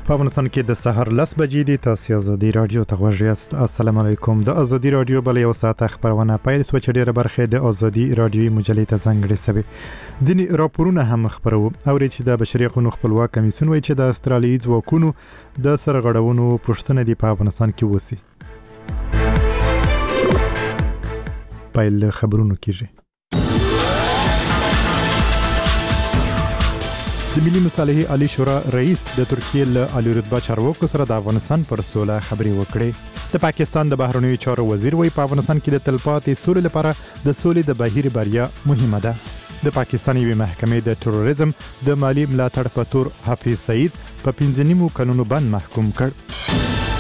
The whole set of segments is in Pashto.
په افغانستان کې د سحر 10 بجې دي. تاسو ازادي رادیو ته غوږ یاست. السلام علیکم. د ازادي رادیو بل یو ساعت خبرونه پیل شو چې ډیره برخه د ازادي رادیوي مجلې ته ځانګړې سوي. ځینې راپورونه هم خبرو او چې د بشري حقوقو خپلواک کمیسیون وایي چې د استرالیایي ځواکونو د سرغړونو پوښتنه دی په افغانستان کې وسی. پیل خبرونه کیږي. د ملي مصالحې عالی شورا رئیس د ترکیې له عالی رتبه چارواکو سره د افغانستان پر سوله خبرې وکړې. د پاکستان د بهرنیو چارو وزیر وایي په افغانستان کې د تلپاتې سولې لپاره د سولې د بهیر بریا مهمه ده. د پاکستان یوې محکمې د تروریزم د مالی ملاتړ په تور حفیظ سعید په 15 کلونو بند محکوم کړ.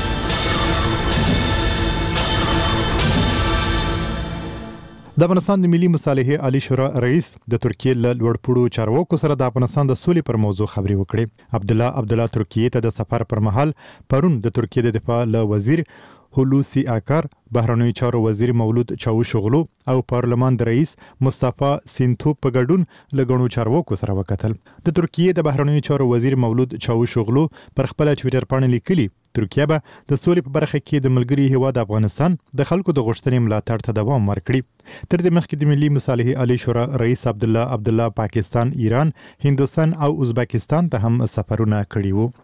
د افغانستان د ملي مصالحې عالی شورا رئیس د ترکیې له لوړپوړو چارواکو سره د افغانستان د سولې پر موضوع خبرې وکړې. عبدالله ترکیې ته د سفر پر مهال پرون د ترکیې د دفاع له وزیر هولوسی آکار، بهرنیو چارو وزیر مولود چاوشوغلو او پارلمان د رئیس مصطفی سینتوپ په ګډون له غنو چارواکو سره وکتل. د ترکیې د بهرنیو چارو وزیر مولود چاوشوغلو پر خپل ټویټر باندې لیکلي ترکیه به د سولې په برخه کې د ملګری هیواد افغانستان د خلکو د غوښتنې ملاتړ ته دوام ورکړي. تر دې مخکې د ملي مصالحې عالی شورا رئیس عبدالله پاکستان، ایران، هندوستان او ازبکستان ته هم سفرونه کړي وو.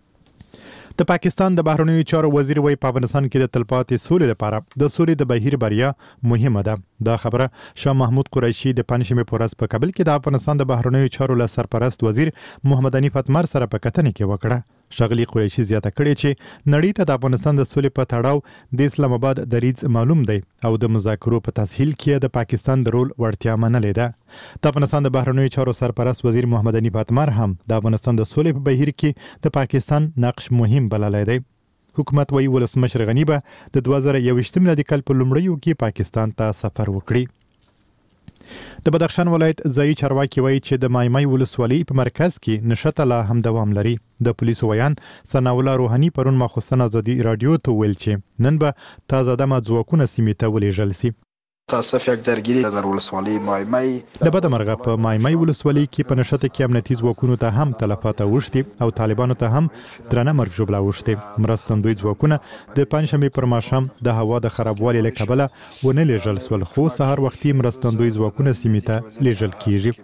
د پاکستان د بهرنیو چارو وزیر وایي په افغانستان کې د تلپاتې سولې لپاره د سولې د بهیر بریا مهمه ده. دا خبره شاه محمود قریشي د پنځمې په ورځ په کابل کې د افغانستان د بهرنیو چارو له سرپرست وزیر محمد حنیف اتمر سره په کتنې کې وکړه. ښاغلي قریشي زیاته کړې چې نړۍ ته د افغانستان د سولې په تړاو د اسلام آباد دریځ معلوم دی او د مذاکرو په تسهیل کې د پاکستان د رول وړتیا منلې ده. د افغانستان د بهرنیو چارو سرپرست وزیر محمد حنیف اتمر هم د افغانستان د سولې په بهیر کې د پاکستان نقش مهم بللی دی. حکومت وایي ولسمشر غني به د 2021 میلادي کال په لومړیو کې پاکستان ته سفر وکړي. د بدخشان ولایت ځایي چارواکي وایي چې د مایمای ولسوالۍ په مرکز کې نشته لا هم دوام لري. د پولیسو ویان ثناء الله روحاني پرون ماخوستن ازادي رادیو ته ویل چې نن به تازه دمه ځواکونه سیمې ته ولېږل سي. تاسف یک درگیری در ولسوالی مایمای د بدمرغه په مایمای ولسوالۍ کې په نشته کې امنیتي ځواکونو ته هم تلفات اوښتي او طالبانو ته هم درنه مرګ ژوبله اوښتي. مرستندوی ځواکونه د پنځشنبې پر ماښام د هوا د خرابوالي له کبله ونه لیږل سول، خو سهار وختي مرستندوی ځواکونه سیمې ته لیږل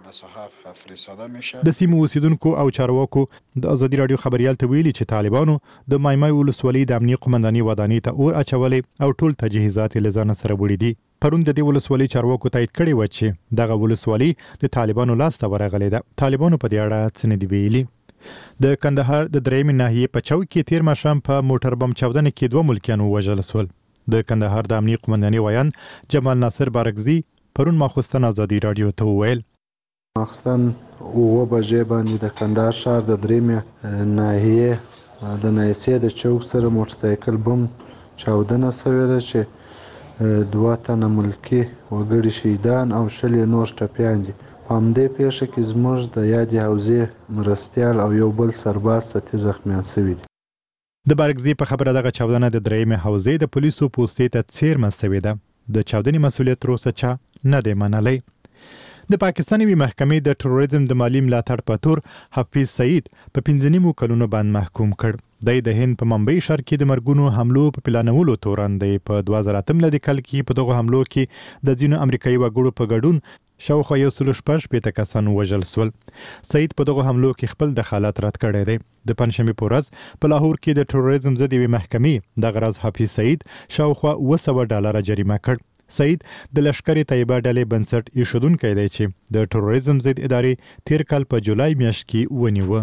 کیږي. د سیمو اوسیدونکو او چارواکو د ازادي رادیو خبريال ته ویلي چې طالبانو د مایمای ولسوالۍ د امنیه قومنداني ودانۍ ته اور اچولې او ټول تجهیزات یې له ځانه سره وړي دي. پرون د دې ولسوالۍ چارواکو تایید کړی و چې دغه ولسوالۍ د طالبانو لاس ته ورغلې ده. طالبانو په دې اړه څه نه دي ویلي. د کندهار د درېیمې ناحیې په چوک کې تیر ماښام په موټر بم چاودنې کې 2 ملکیان ووژل شول. د کندهار د امنیه قومنداني ویان جمال ناصر بارکزي پرون ماخوستن ازادي رادیو ته وویل ماخوستن 9 بجې باندې د کندهار ښار د درېیمې ناحیې د نایسې د چوک سره موټرسایکل بم چاودنه شوې ده چې 2 تنه ملکي وګړي شهیدان او 20 نور ټپیان دي. په همدې پیښه کې زموږ د یادې حوزې مرستیال او یو بل سرباز سطحي زخمیان شوي دي. د بارکزي په خبره دغه چاودنه د درېیمې حوزې د پولیسو پوستې ته څیرمه شوې ده. د چاودنې مسؤلیت تر اوسه چا نه دی منلی. د پاکستان یوې محکمې د تروریزم د مالی ملاتړ په تور حفیظ سعید په 15 کلونو باندې محکوم کړ. د هند په ممبئی ښار کې د مرګونو حملو په پلانولو تورن دی. په 2008 میلادي کال کې په دغه حملو کې د ځینو امریکایي وګړو په ګډون شاوخوا 116 کسان وژل شول. سعید په دغه حملو کې خپل دخالت رد کړی دی. د پنځشنبې په ورځ په لاهور کې د تروریزم ضد یوې محکمې دغه راز حفیظ سعید شاوخوا $200 جریمه کړ. سعید د لشکر طیبه ډلې بنسټ ایښودونکی دی چې د تروریزم ضد ادارې تیر کال په جولای میاشت کې ونیوه.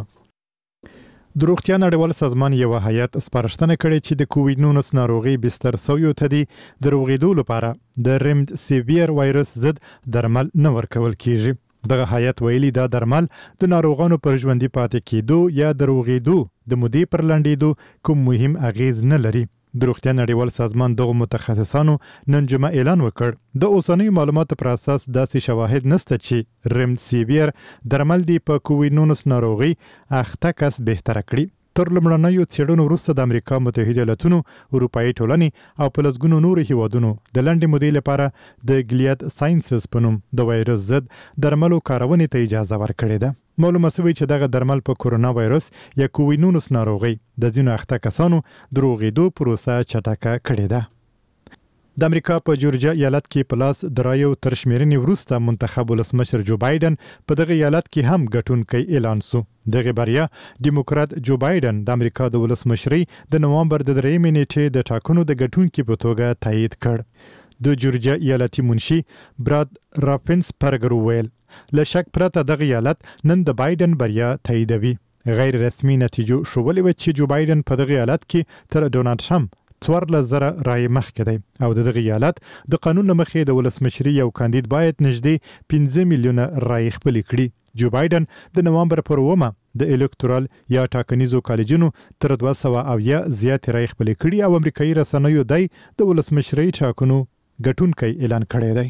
د روغتیا نړیوال سازمان یو هیئت سپارښتنه کړې چې د کووډ-19 ناروغي بستر شویو ته د روغېدو لپاره د ریمډیسیویر وایرس ضد درمل نه ورکول کیږي. دغه هیئت ویلي دا درمل د ناروغانو پر ژوندي پاتې کېدو یا د روغېدو د مودې پر لنډېدو کوم مهم اغیز نه لري. د روغتیا نړیوال سازمان دغه متخصصانو نن جمعه اعلان وکړ د اوسنیو معلوماتو پر اساس داسې شواهد نشته چې ریمډیسیویر درمل دی په کووډ-19 ناروغي اخته کس بهتره کړي. تر لومړنیو څېړنو وروسته د امریکا متحده ایالاتونو، اروپایي ټولنې او په لسګونو نورو هیوادونو د لنډې مودې لپاره د ګلیاد ساینسز په نوم د وایرس ضد درملو کارونې ته اجازه ورکړې ده. معلومه شوې چې دغه درمل په کورونا وایرس یا کووینونس ناروغي د ځینو اخته کسانو د روغېدو پروسه چټکه کړې ده. د امریکا په جورجیا ایالت کې په لاس د رایو تر شمیرنې وروسته منتخب ولسمشر جو بایدن په دغه ایالت کې هم ګټونکی اعلان سو. دغه بریا ډیموکرات جو بایدن د امریکا د ولسمشرۍ د نوامبر د 3 نیټې د ټاکنو د ګټونکي په توګه تایید کړ. د جورجیا ایالتي منشي براد رافنسپرګر وویل له شک پرته دغه ایالت نن د بایدن بریا تاییدوي. غیر رسمي نتیجو ښودلې وه چې جو بایدن په دغه ایالت کې تر ډونالډ ټرمپ 14,000 رایې مخکې دی او د دغه ایالت د قانون له مخې د ولسمشري یو کاندید باید نږدې 15 میلیونه رایې خپلې کړي. جو بایدن د نوامبر پر 9 د الکتورال یا ټاکنیزو کالجونو تر 200 زیات رایې خپلې کړي او امریکایي رسنیو دی د ولسمشري ټاکنو ګټونکی اعلان کړی دی.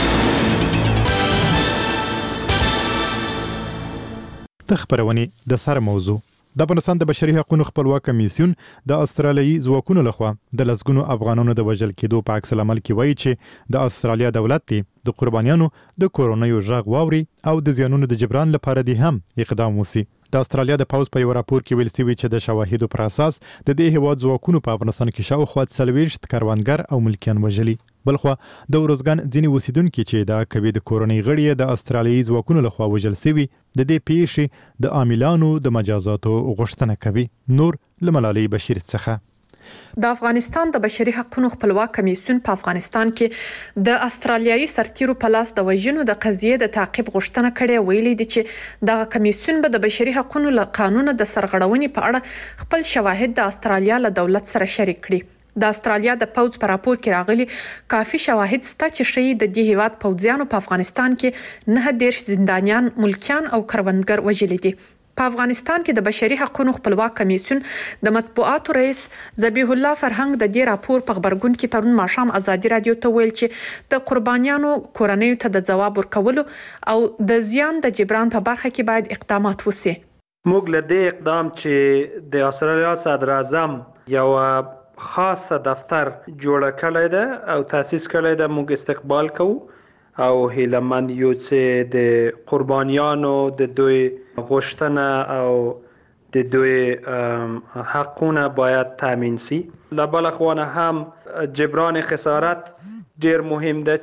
د خبرونې د سر موضوع د افغانستان د بشري حقوقو خپلواک کمیسیون د استرالیایي ځواکونو لخوا د لسګونو افغانانو د وژل کېدو په عکس العمل کې وایي چې د استرالیا دولت دی د قربانیانو د کورونا یو ژغ واوري او د زیانونو د جبران لپاره دی هم اقدام وسی. د استرالیا د پاوز په یو راپور کې ویل شوی چې د شواهدو پر اساس د دې هیواد ځواکونو په افغانستان کې شاوخوا 40 کاروانګر او ملکیان وژلي. بلخوا د ورزګان ځینې اوسیدونکو چې د کوي د کورونی غړي د استرالیایي ځواکونو لخوا وژل شوی د دې پیښې د عاملانو د مجازاتو غوښتنه کوي. نور لملالي بشیر څخه د افغانستان د بشري حقوقو خپلواک کمیسیون په افغانستان کې د استرالیایي سرتیرو په لاس د وژنو د قضیې د تعقیب غوښتنه کړې ویلي دي چې د کمیسیون به د بشري حقوقو له قانون د سرغړونې په اړه خپل شواهد د استرالیا له دولت سره شریک کړي. د استرالیا د پوز پر راپور کې راغلي کافي شواهد سته چې شي د دې هیواد پوځیانو په افغانستان کې 19 زندانیان، ملکیان او کروندګر وژلي دي. په افغانستان کې د بشري حقوقو خپلواک کمیسیون د مطبوعاتو رئیس ذبیح الله فرهنګ د دې راپور په خبرګون کې پرون ماښام ازادي رادیو ته ویل چې د قربانیانو کورنیو ته د ځواب ورکولو او د زیان د جبران په برخه کې باید اقدامات وشي. موږ له دې اقدام چې د استرالیا صدر اعظم یو خاص دفتر جوړ کړی ده او تاسیس کړی ده موږ استقبال کوو او هیلمند یو چې د قربانیانو د دوی غوښتنه او د دوی حقونه باید تامین شي. له بل خوا هم جبران خسارت ډیر مهم ده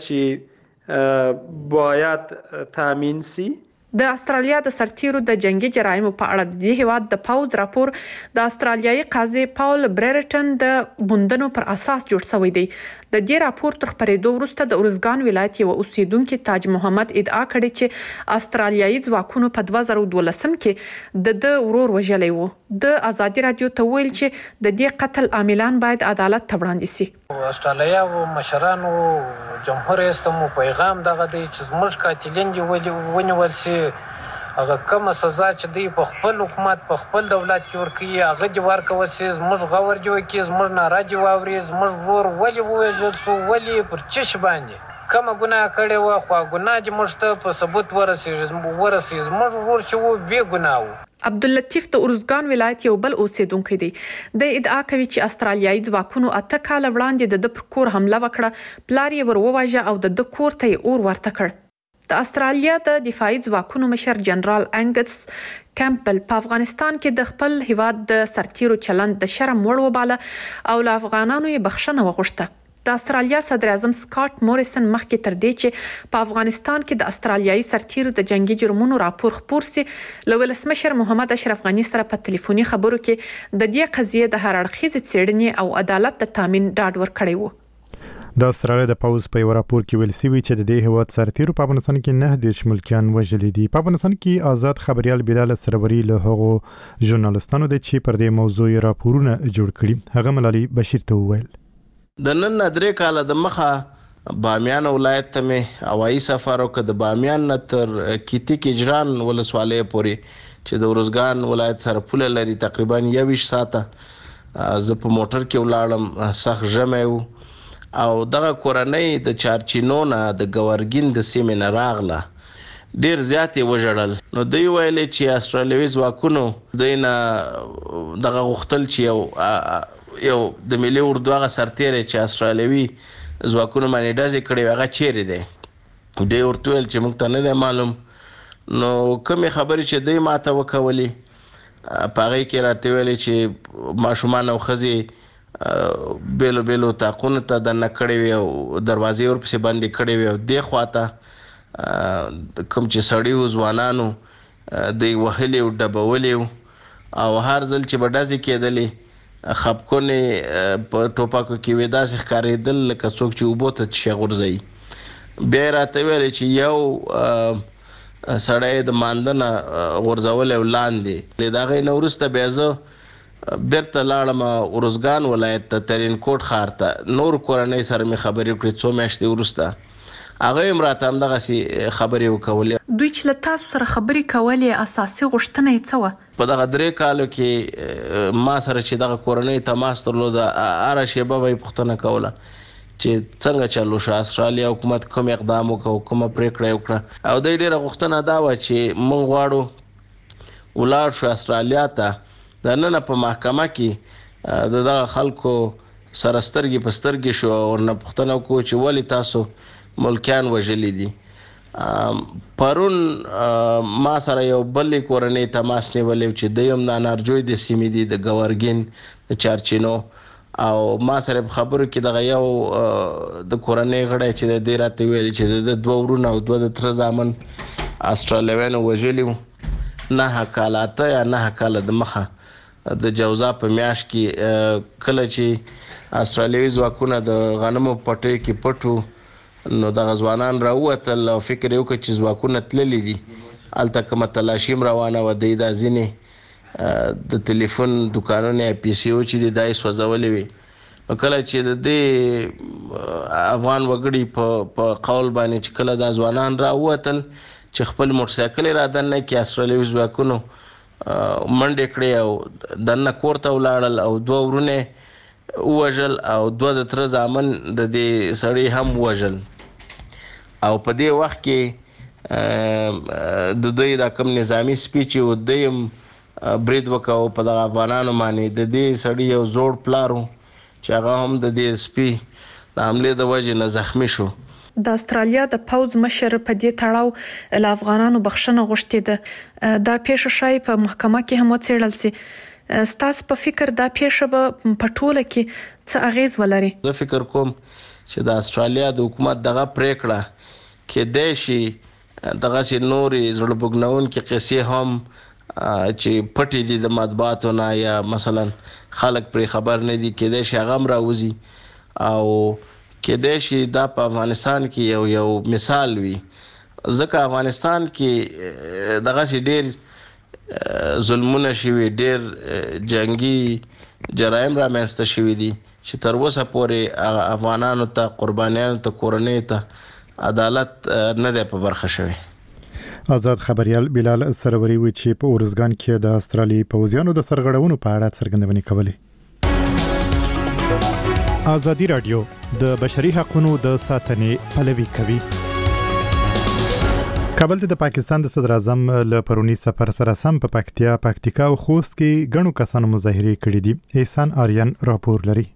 چې باید تامین شي. د استرالیا د سرتیرو د جنگي جرایمو په اړه د دې هیواد د پاوز راپور د استرالیایي قاضي پاول بريرټن د بوندنو پر اساس جوړ شوی دی. د دې راپور تر خبرېدو وروسته د ورزګان ولایت یو اوسیدونکو تاج محمد ادعا کړې چې استرالیایي ځواکونو په 2012 کې د ورور وژلی و. د ازادي رادیو ته ویل چې د دې قتل عاملان باید عدالت ته وړاندې شي. استرالیا او مشرانو جمهور رئیس ته پیغام دغه دی چې زموږ قاتلین دی ونیول شي، هغه کومه سزا چې دی په خپل حکومت په خپل دولت کې ورکوي هغه دی ورکول شي. زموږ غور دی وکړي، زموږ ناره دی واوري، زموږ ورور ولې ووژل شو، ولې پر چش باندې کومه ګناه کړې وه، خو ګناه دې موږ ته په ثبوت ورسېږي. زموږ ورور چې و بې ګناه و. عبداللطیف د ارزګان ولایت یو بل اوسیدونکی دی. د ادعا کوي چې استرالیایي ځواکونو 8 کال وړاندې د کور حمله وکړه، پلار یې ورواژه او د کور ته یې اور ورته کړ. د استرالیا د دفاعي ځواکونو مشر جنرال انګس کیمپل په افغانستان کې د خپل هیواد د سرتیرو چلند د شرم وړ وباله او له افغانانو یې بخښنه وغوښته. د استرالیا صدر اعظم سکاټ موریسن مخکې تر دې چې په افغانستان کې د استرالیایي سرتیرو د جنگي جرمونو راپور خپور سي، له ولسمشر محمد اشرف غني سره په ټلیفوني خبرو کې د دې قضیې د هر اړخیزې څېړنې او عدالت د تامین ډاډ ورکړی و. د استرالیا د پاوز په یو راپور کې ویل شوی چې د دې هیواد سرتیرو په افغانستان کې 19 ملکیان وژلي دي. په افغانستان کې آزاد خبريال بلال سروري له هغو ژورنالستانو د چې پر دې موضوع راپورونه جوړ کړي. هغه ملالي بشیر ته وویل د نن 3 کال د مخه بامیان ولایت ته مې هوایي سفر وکړ، د بامیان تر کیتی کجران ولسوالۍ پورې چې د ورزګان ولایت سره پوله لري تقریبا 21 ساعته زه په موټر کې ولاړم. سخت ژمی و او دغه کورنۍ د چارچینونه د ګورګین د سیمې نه راغله، ډیر زیات یې وژړل. نو دوی ویلې چې استرالیایي ځواکونو دوی نه دغه غوښتل چې یو د ملي اردو هغه سرتیری چې استرالیایي ځواکونو باندې ډزې کړې هغه چیرې دی. دوی ورته ویل چې موږ ته نه دی معلوم. نو کومې خبرې چې دوی ماته وکولې په هغې کې راته ویلې چې ماشومان او ښځې بیلو بیلو طاقونو ته دننه کړې وي او دروازې ورپسې بندې کړې وي او دې خواته کوم چې سړي وو ځوانانو دوی وهلي او ډبولي او هر ځل چې به ډزې کېدلې خپکونې په ټوپکو کې وې داسې ښکارېدل لکه څوک چې اوبو ته شی غورځوي. بیا یې راته ویلې چې یو سړی د مانده نه غورځولی و لاندې. د هغې نه وروسته بیا زه بیرته لاړم ارزګان ولایت ته ترینکوټ ښار ته. نور کورنۍ سره مې خبرې وکړې څو میاشتې وروسته. هغه هم راته همدغسې خبرې وکولې. دوی چې له تاسو سره خبرې کولې اساسي غوښتنه یې څه وه؟ په دغه 3 کالو کې ما سره چې دغه کورنۍ تماس درلوده هره شیبه به یې پوښتنه کوله چې څنګه چلو شو، استرالیا حکومت کوم اقدام وکړو، کومه پرېکړه یې وکړه. او دوی ډېره غوښتنه دا وه چې موږ غواړو ولاړ شو استرالیا ته. دننه په محکمه کې د دغه خلکو سره سترګې په سترګې شو او ورنه پوښتنه وکړو چې ولې تاسو ملکیان وژلي دي. پرون ما سره یو بلې کورنۍ تماس نیولی چې دوی هم د انارجوی د سیمې دي، د ګورګین د چارچینو. او ما سره په خبرو کې دغه یو د کورنۍ غړی چې د دې راته ویلي چې د 2 ورونه او 2 د تره زامن استرالیویانو وژلي وو. 9 کاله 8 یا 9 کاله د مخه د جوزا په میاشت کې کله چې استرالیوي ځواکونه د غنمو پټیو کې پټو نو دغه ځوانان راووتل او فکر یې وکړ چې ځواکونه تللي دي. هلته کومه تلاشي هم روانه وه. دوی دا ځینې د تلیفون دوکانونه یا پیسې چې دي دا یې سوځولې وي. نو کله چې د دې افغان وګړي په قول باندې چې کله دا ځوانان راووتل چې خپل موټرسایکل یې را دننه کړي، استرالیوي ځواکونو منډې کړې او دننه کور ته ولاړل او 2 ورونه ووژل او 2 د تره زامن د دې سړي هم ووژل. او په دې وخت کې د دوی دا کوم نظامي سپي چې و دوی هم برید وکاو په دغه افغانانو باندې. د دې سړي یو زوړ پلار و چې هغه هم د دې سپي د حملې د وجې نه زخمي شو. د استرالیا د پوځ مشر په دې تړاو له افغانانو بخښنه غوښتې ده. دا پیښه شای په محکمه کې هم وڅېړل سي. ستاسو په فکر دا پیښه به په ټوله کې څه اغیز ولري؟ زه فکر کوم چې د استرالیا د حکومت دغه پریکړه کېدای شي دغسې نورې زړه بوږنونکې قصې هم چې پټې دي د مطبوعاتو نه یا مثلا خلک پرې خبر نه دي، کېدای شي هغه هم راوځي او کېدای شي دا په افغانستان کې یو مثال وي. ځکه افغانستان کې دغسې ډېر ظلمونه شوي، ډېر جنگي جرایم رامنځته شوي دي چې تر اوسه پورې افغانانو ته، قربانیانو ته، کورنۍ ته عدالت نه دی په برخه شوی. آزاد خبريال بلال سروري وی چې په ارزګان کې د استرالیا پوځیانو د سرغړونو په اړه څرګندونې کولې. ازادي رادیو د بشري حقوقو د ساتنې پلوي کوي. کابل ته د پاکستان د صدر اعظم له پرونی سفر سره سم په پکتیکا او خوست کې غنو کسانو مظاهره کړې دي. احسان آریان راپور لري.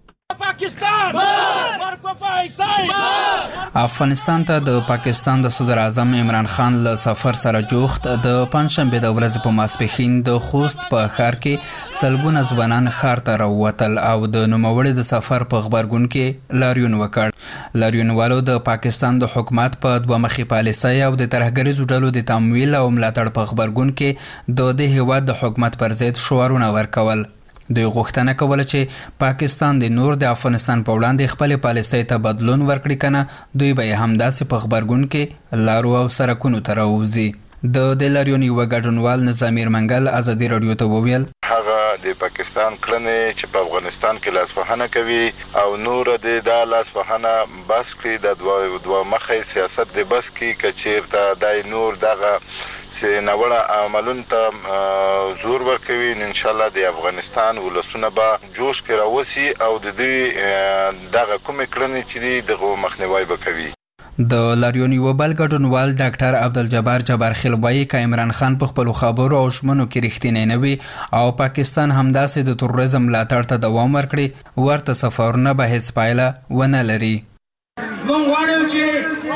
افغانستان ته د پاکستان د صدر اعظم عمران خان له سفر سره جوخت د پنځشنبه د ورځې په ماسپښین د خوست په ښار کې سلګونه ځوانان ښار ته راووتل او د نوموړي د سفر په خبرګون کې لاریون وکړ. لاریونوالو د پاکستان د حکومت په دوه مخي پالیسۍ او د ترهګریزو ډلو د تمویل او ملاتړ په خبرګون کې د دې هیواد د حکومت پر ضد شعارونه ورکول. دوی غوښتنه کوله چې پاکستان د نور د افغانستان په وړاندې خپل پالیسۍ ته بدلون ورکړي، کنه دوی به همداسې په خبرګون کې لارو او سرکونو ته راوځي. د لاریون یو ګډونوال نظامیر منګل ازادي رادیو ته وویل هغه د پاکستان کړنې چې په افغانستان کې لاسوهنه کوي او نور د لاسوهنه بس کړي د دوه مخې سیاست د بس کې کچیرته د نور دغه نوړه عملون ته زور ورکوي. ان شاء الله د افغانستان ولسونه به جوش کې راوسی او د دې دغه کومې کړنې چې دغه مخنیوي وکوي. د لاریون یو بل ګډونوال ډاکټر عبدالجبار جبار خلوایی ک عمران خان په خپل خبرو او شمنو کې رښتینی نه وي او پاکستان همداسې د تروریزم ملاتړ ته دوام ورکړي، ورته سفرونه به هیڅ پایله ونه لري. مونږ غواړو چې د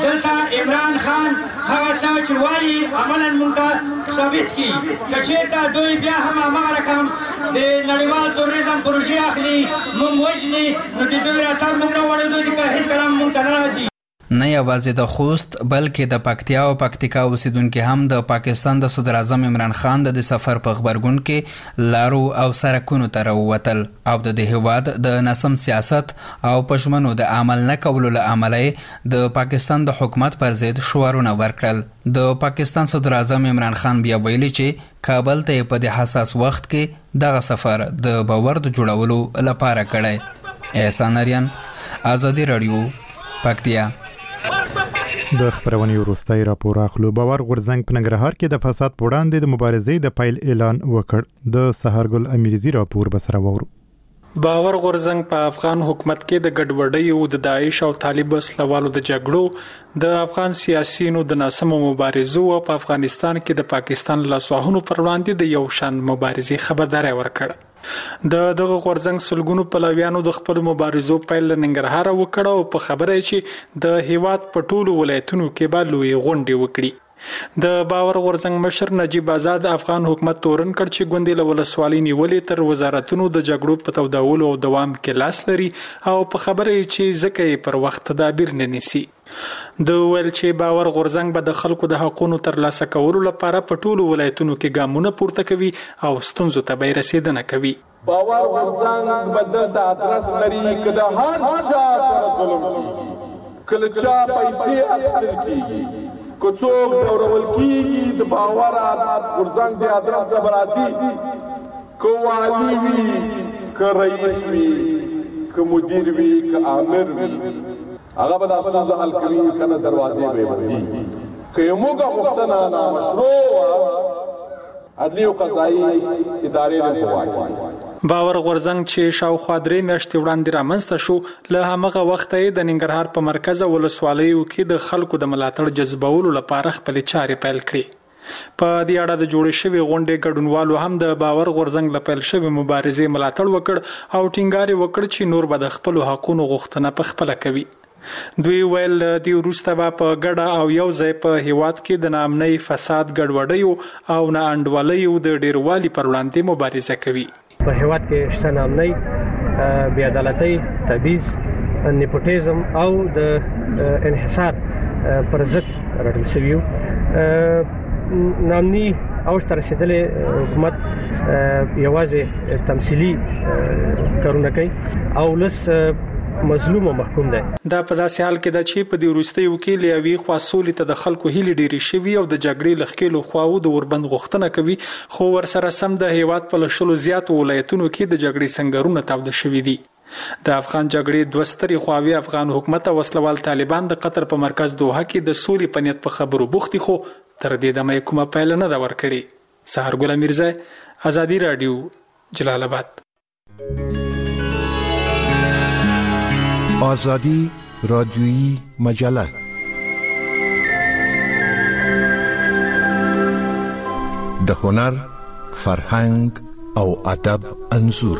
دلته عمران خان هغه څه چې وایي عملاً موږ ته ثابت کړي که چېرته دوی بیا هم هماغه رقم د نړیوال تروریزم پروژې اخلي موږ وژني نو د دوی راتګ موږ نه غواړو دوی که هېڅکله هم موږ ته نه راځي. نه یوازې د خوست بلکې د پکتیا او پکتیکا اوسیدونکو هم د پاکستان د صدر اعظم عمران خان د سفر په خبرګون کې لارو او سرکونو ته راووتل او د هیواد د ناسم سیاست او پښمنو د عمل نه کولو له امله د پاکستان د حکومت پر ضد شعارونه ورکړل. د پاکستان صدر اعظم عمران خان بیا ویلي چې کابل ته په د حساس وخت کې دغه سفر د باور د جوړولو لپاره کړی. احسان اریان، آزادی رادیو، پکتیا. د خبرونې وروستۍ راپور اخلو. باور غورځنګ په ننګرهار کې د فساد په وړاندې د مبارزې د پیل اعلان وکړ. د سهارګل امیرزي راپور بسره وورو. باور غورځنګ په افغان حکومت کې د ګډوډۍ او د داعش او طالب وسلوالو د جګړو د افغان سیاسيونو د ناسمو مبارزو او په افغانستان کې د پاکستان لاسوهنو پر وړاندې د یو شان مبارزې خبرداري ورکړه. دغه غورځنګ سلګونو پلویانو د خپل مبارزو پیل ننګرهار وکړ او په خبره چې د هیواد په ټولو ولایتونو کې به لوی غونډې وکړي. د باور غورځنګ مشر نجیب آزاد افغان حکومت تورن کړ چې ګوندې له ولسوالۍ نیولې تر وزارتونو د جګړو په تودولو او دوام کې لاس لري او په خبره چې ځکه پر وخت تدابیر نه نیسي. د ویل چې باور غورځنګ به د خلکو د حقوقو ترلاسه کولو لپاره په ټولو ولایتونو کې ګامونه پورته کوي او ستونزو ته به رسیدنه کوي. باور غورځنګ به د ادرس لري که د هر چا سره ظلم کیږي، کله چا پیسې اخیستل کیږي، که څوک زورول کیږي، د باور غورځنګ د ادرس نه راځي، که والی وي، که رئیس وي، که مدیر وي، که امر وي، هغه به دا ستونزه حل کوي، کنه دروازې به بندي. که موږ غوښتنه نامشروع عدلي او قضایي ادارې نه کوي. باور غورځنګ چې شاوخوا 3 میاشتې وړاندې رامنځته شو له همغه وخته د ننګرهار په مرکز ولسوالیو کې د خلکو د ملاتړ جذبولو لپاره خپل چارې پیل کړې. په دې اړه د جوړې شوی غونډې ګډونوالو هم د باور غورځنګ لپاره پیل شوی مبارزې ملاتړ وکړ او ټینګار وکړ چې نور به د خپل حقوقو غوښتنه په خپل کوي. دوی ویل دی وروسته په ګډه او یو ځای په هیواد کې د ناامنۍ، فساد، ګډوډۍ او ناانډولۍ د ډیروالي پر وړاندې مبارزه کوي. په هیواد کې شته ناامنۍ، بې عدالتۍ، تبعیض، نیپوټیزم او د انحصار پر ضد راټول شوي یو. ناامني اوج ته رسېدلې حکومت یوازې تمثیلي کارونه کوي او لس مظلوم او محکوم دی. دا په داسې حال کې ده چې په دې وروستیو کې له یوې خوا سولې ته د خلکو هیلې ډېرې شوي او د جګړې له ښکېلو خواو د اوربند غوښتنه کوي، خو ورسره سم د هیواد په لشلو زیاتو ولایتونو کې د جګړې سنګرونه تاوده شوي دي. د افغان جګړې دوه سترې خواوې افغان حکومت او وسلوال طالبان د قطر په مرکز دوحه کې د سولې په نیت په خبرو بوخت دي، خو تر دې دمه کومه پایله نه ده ورکړې. سهارګل امیرزی، آزادی رادیو، جلال آباد. آزادی رادیویی مجله د هنر، فرهنګ او ادب انځور.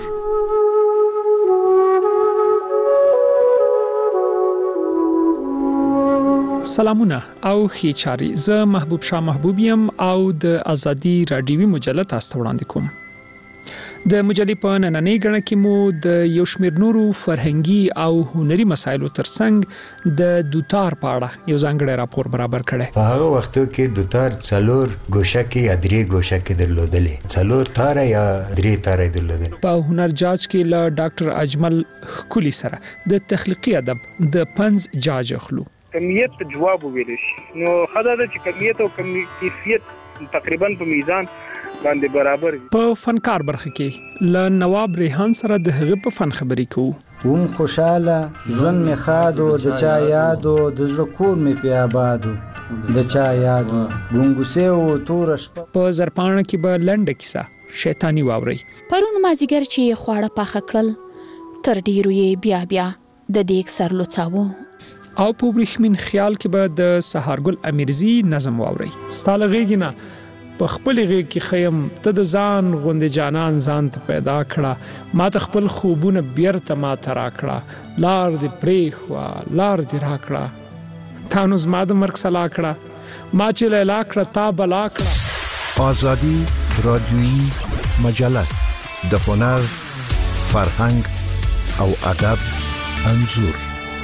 سلامونه او ښې چاري. زه محبوب شاه محبوبیم او د آزادی رادیویی مجله تاسو ته وړاندې کوم. د مجلې په نننۍ غړنه کې مو د یو شمېر نورو فرهنګي او هنري مسایلو ترڅنګ د دوتار په اړه یو ځانګړی راپور برابر کړی. په هغه وختو کې دوتار 4 ګوشه کې یا 3 ګوشه کې درلودلې، 4 تاره یا 3 تاره درلودلې. په هنر جاج کې له ډاکټر اجمل خولي سره د تخلیقي ادب د پنځ جاج اخلو. کمیت جواب ویل شي، نو خدای د کمیت او کیفیت تقریبا په میزان باندې برابر. په فنکار برخه کې ل نواب ریحان سره د هغه په فن خبرې کوو. خوشاله ژوند می خادو د چا یادو د زکور می په آبادو د چا یادو ګونګوسه او تور شپه. په زرپانه کې به لنډه کیسه شیطانی واوري. پرون مازیګر چې خواړه پاخه کړل تر ډیرو یې بیا د دیګ سر لوڅاوه. او په برېښمین خیال کې به د سهارګل امیرزی نظم واوري. ستاله غېګینا په خپل غېږ کې خیم ته د ځان غوندې جانان ځان ته پیدا کړه، ما ته خپل خوبونه بیرته ما ته را کړه، لار دې پرېښوه لار دې را کړه تا نو زما د مرګ سلا کړه ما چې لیلا کړه تا بلا کړه. آزادی رادیویی مجله د هنر، فرهنګ او ادب انځور.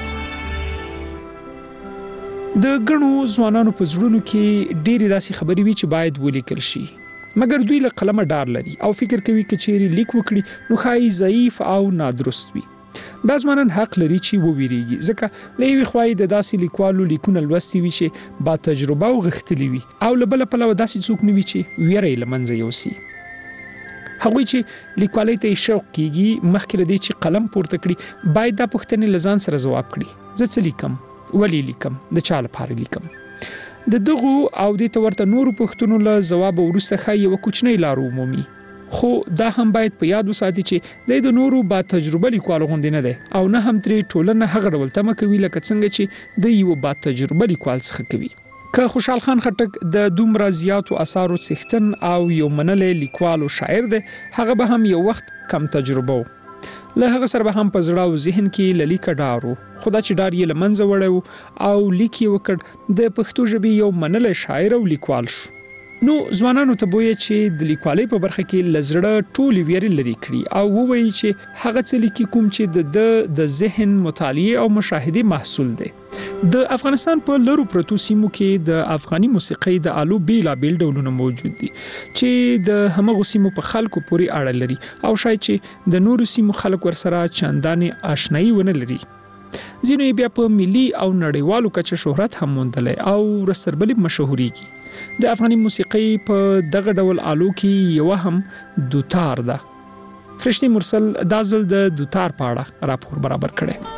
د غنو ځوانانو په زړونو کې ډېری داسې خبرې وي چې باید ولیکل شي، مګر دوی له قلمه ډار لري او فکر کوي چې چیرې لیک وکړي نو خای ضعیف او نادرست وي. دا ځوانان حق لري چې وویریږي، ځکه له یوې خوا د داسې لیکوالو لیکونه لوستي وي چې با تجربه او غښتلي وي او له بله پلوه داسې څوک نه وي چې ویره یې له منځه یوسي. هغوی چې لیکوالۍ ته شوق کیږي مخکې له دې چې قلم پورته کړي باید دا پوښتنې له ځان سره ځواب کړي، زه څه لیکم، ولې لیکم، د چا لپاره لیکم. د دغو او د تورته نورو پوښتنو له ځواب وروسته ښایي یوه کوچنۍ لار ومومي، خو دا هم باید په یاد وساتي چې د نورو با تجربه لیکوالو غوندې نه دی او نه هم ترې ټولنه هغه ډول تمه کوي لکه څنګه چې د یو با تجربه لیکوال څخه کوي. که خوشحال خان خټک د دومره زیاتو اثارو څښتن او یو منلی لیکوال او شاعر دی، هغه به هم یو وخت کم تجربه و. له هغه سره به هم په زړه او ذهن کې له لیکه ډار و، خو دا چې ډار یې له منځه وړی او لیک یې وکړ د پښتو ژبې یو منلی شاعر او لیکوال شو. نو ځوانانو ته بویه چې د لیکوالۍ په برخه کې له زړه ټولې ویرې لرې کړي او ووایي چې هغه څه لیکي کوم چې د ذهن مطالعې او مشاهدې محصول دی. د افغانستان په لرو پرتو سیمو کې د افغاني موسیقۍ د آلو بیلابیل ډولونه موجود دي چې د همغو سیمو په خلکو پورې اړه لري او شاید چې د نورو سیمو خلک ورسره چندانې آشنایي ونه لري. ځینو یې بیا په ملي او نړیوالو کچه شهرت هم موندلی او رسربلې مشهورېږي. د افغاني موسیقۍ په دغه ډول آلو کې یو هم دوتار ده. فرشتي مرسل دا ځل د دوتار په اړه راپور برابر کړی.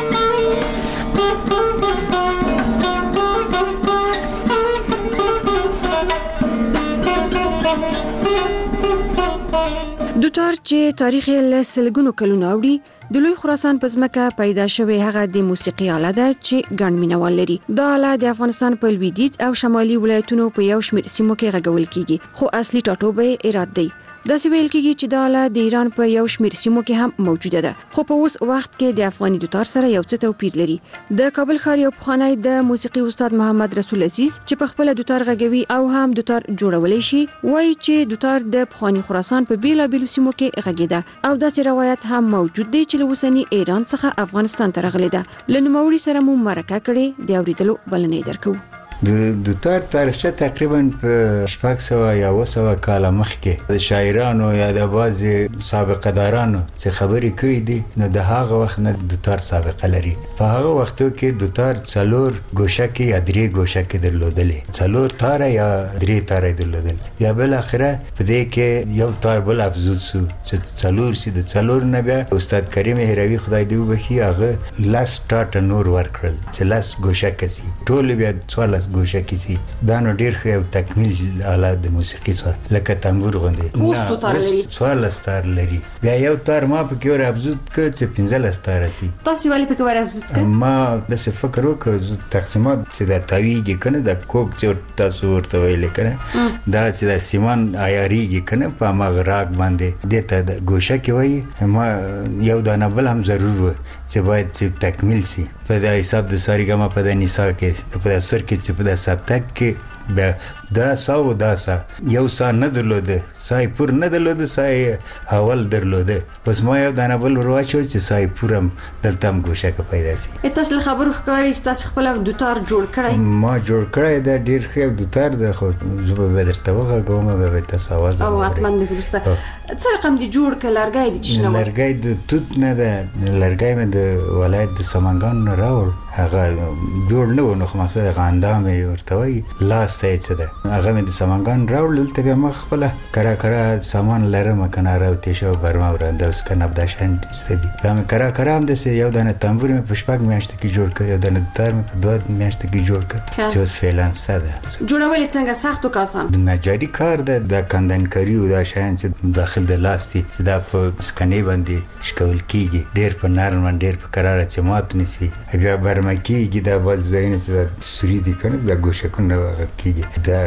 دوتار چې تاریخ له سلګونو کلونو اوړي د لوی خراسان په ځمکه پیدا شوی هغه د موسیقي آله ده چې ګڼ مینوال لري. دا آله د افغانستان په لویدیځ او شمالي ولایتونو په یو شمېر سیمو کې غږول کیږي، خو اصلي ټاټوبی ایران دی. داسې ویل کیږي چې دا آله د ایران په یو شمېر سیمو کې هم موجوده ده، خو په اوس وخت کې د افغاني دوتار سره یو څه توپیر لري. د کابل ښار یو پخوانی د موسیقي استاد محمد رسول عزیز چې په خپل دوتار غږوي او هم دوتار جوړولی شي، وایي چې دوتار د پخواني خراسان په بیلابیلو سیمو کې غږیده او داسې روایت هم موجود دی چې له اوسني ایران څخه افغانستان ته راغلی ده. له نوموړي سره مو مرکه کړې، د اورېدلو بلنه یې درکوو. د دوتار تاریخچه تقریبا په 600 یا 700 کاله مخکې د شاعرانو یا د بعضې سابقه دارانو چې خبرې کړي دي، نو د هغه وخت نه دوتار سابقه لري. په هغه وختو کې دوتار 4 ګوشکې یا 3 ګوشکې درلودلې، 4 تاره یا 3 تاره درلودل. بیا بل اخره په دې کې یو تار بل افزود شو چې 4 سي. د 4 نه بیا استاد کریم هروي خدای دې وبخي هغه لاس ټاټ نور ورکړل چې لاس ګوشکې سي، ټول بیا 14 ګوشکې سي. دا نو ډیر ښه یو تکمیل آلات د موسیقي سو لکه تنبور غوندې. اوس تار لري، 14 تار لري. بیا یو تار ما په کې ور افزود ک چې 15 تار سي. تاسو ولې په کې ور افزود ک؟ ما د څه فکر وکړ تقسیمات چې دا تاویږي کنه د کوک چې تاسو ورته ویل کنه دا چې د سیمان عیاریږي کنه په مغراق باندې دته د ګوشکې وای. ما یو دانه بل هم ضرور و چې باید چې تکمیل سي په د حساب د ساریګما په د نساء کې په د سر کې په د سبتک کې بیا دا ساو دا سا یو سا نه درلوده، سای پور نه درلوده، سای اول درلوده. پس ما یو دانه بل ورواچو چې سای پورم دلته هم ګوشکه پیدا سي. تاسو خبرو ښکاري تاسو خپل دوتار جوړ کړی؟ ما جوړ کړی دا ډیر ښه دوتار ده، خو زه به درته وغږوم به تاسو आवाज او اتمن دې ورسته څه رقم دی جوړ ک لرګای دي چې نه لرګای د توت نه ده، لرګای مې د ولایت د سمنګان نه راوړ. هغه جوړ نه و، نو مقصد غاندام ورته وای لاس ته څه ده. هغه مې د سمنګان راوړل ته بیا ما خپل کرا سامان لرم کنه راوتی شو برما ورنده اوس کنه د شان استدی. بیا مې کرا هم د یو دانه تنبور مې په شپږ میاشتې کې جوړ کړ، یو دانه تار مې په 2 میاشتې کې جوړ کړ چې اوس فعلا ساده. جوړول څنګه سخت او آسان؟ د نجاری کار ده، د کندنکاری او د شان چې داخل د لاستي چې دا په سکنې باندې شکول کیږي، ډیر په نرم ډیر په قرار چې مات نسی. بیا برما کیږي دا باز زین چې سوري دي کنه د ګوشکونه کیږي. دا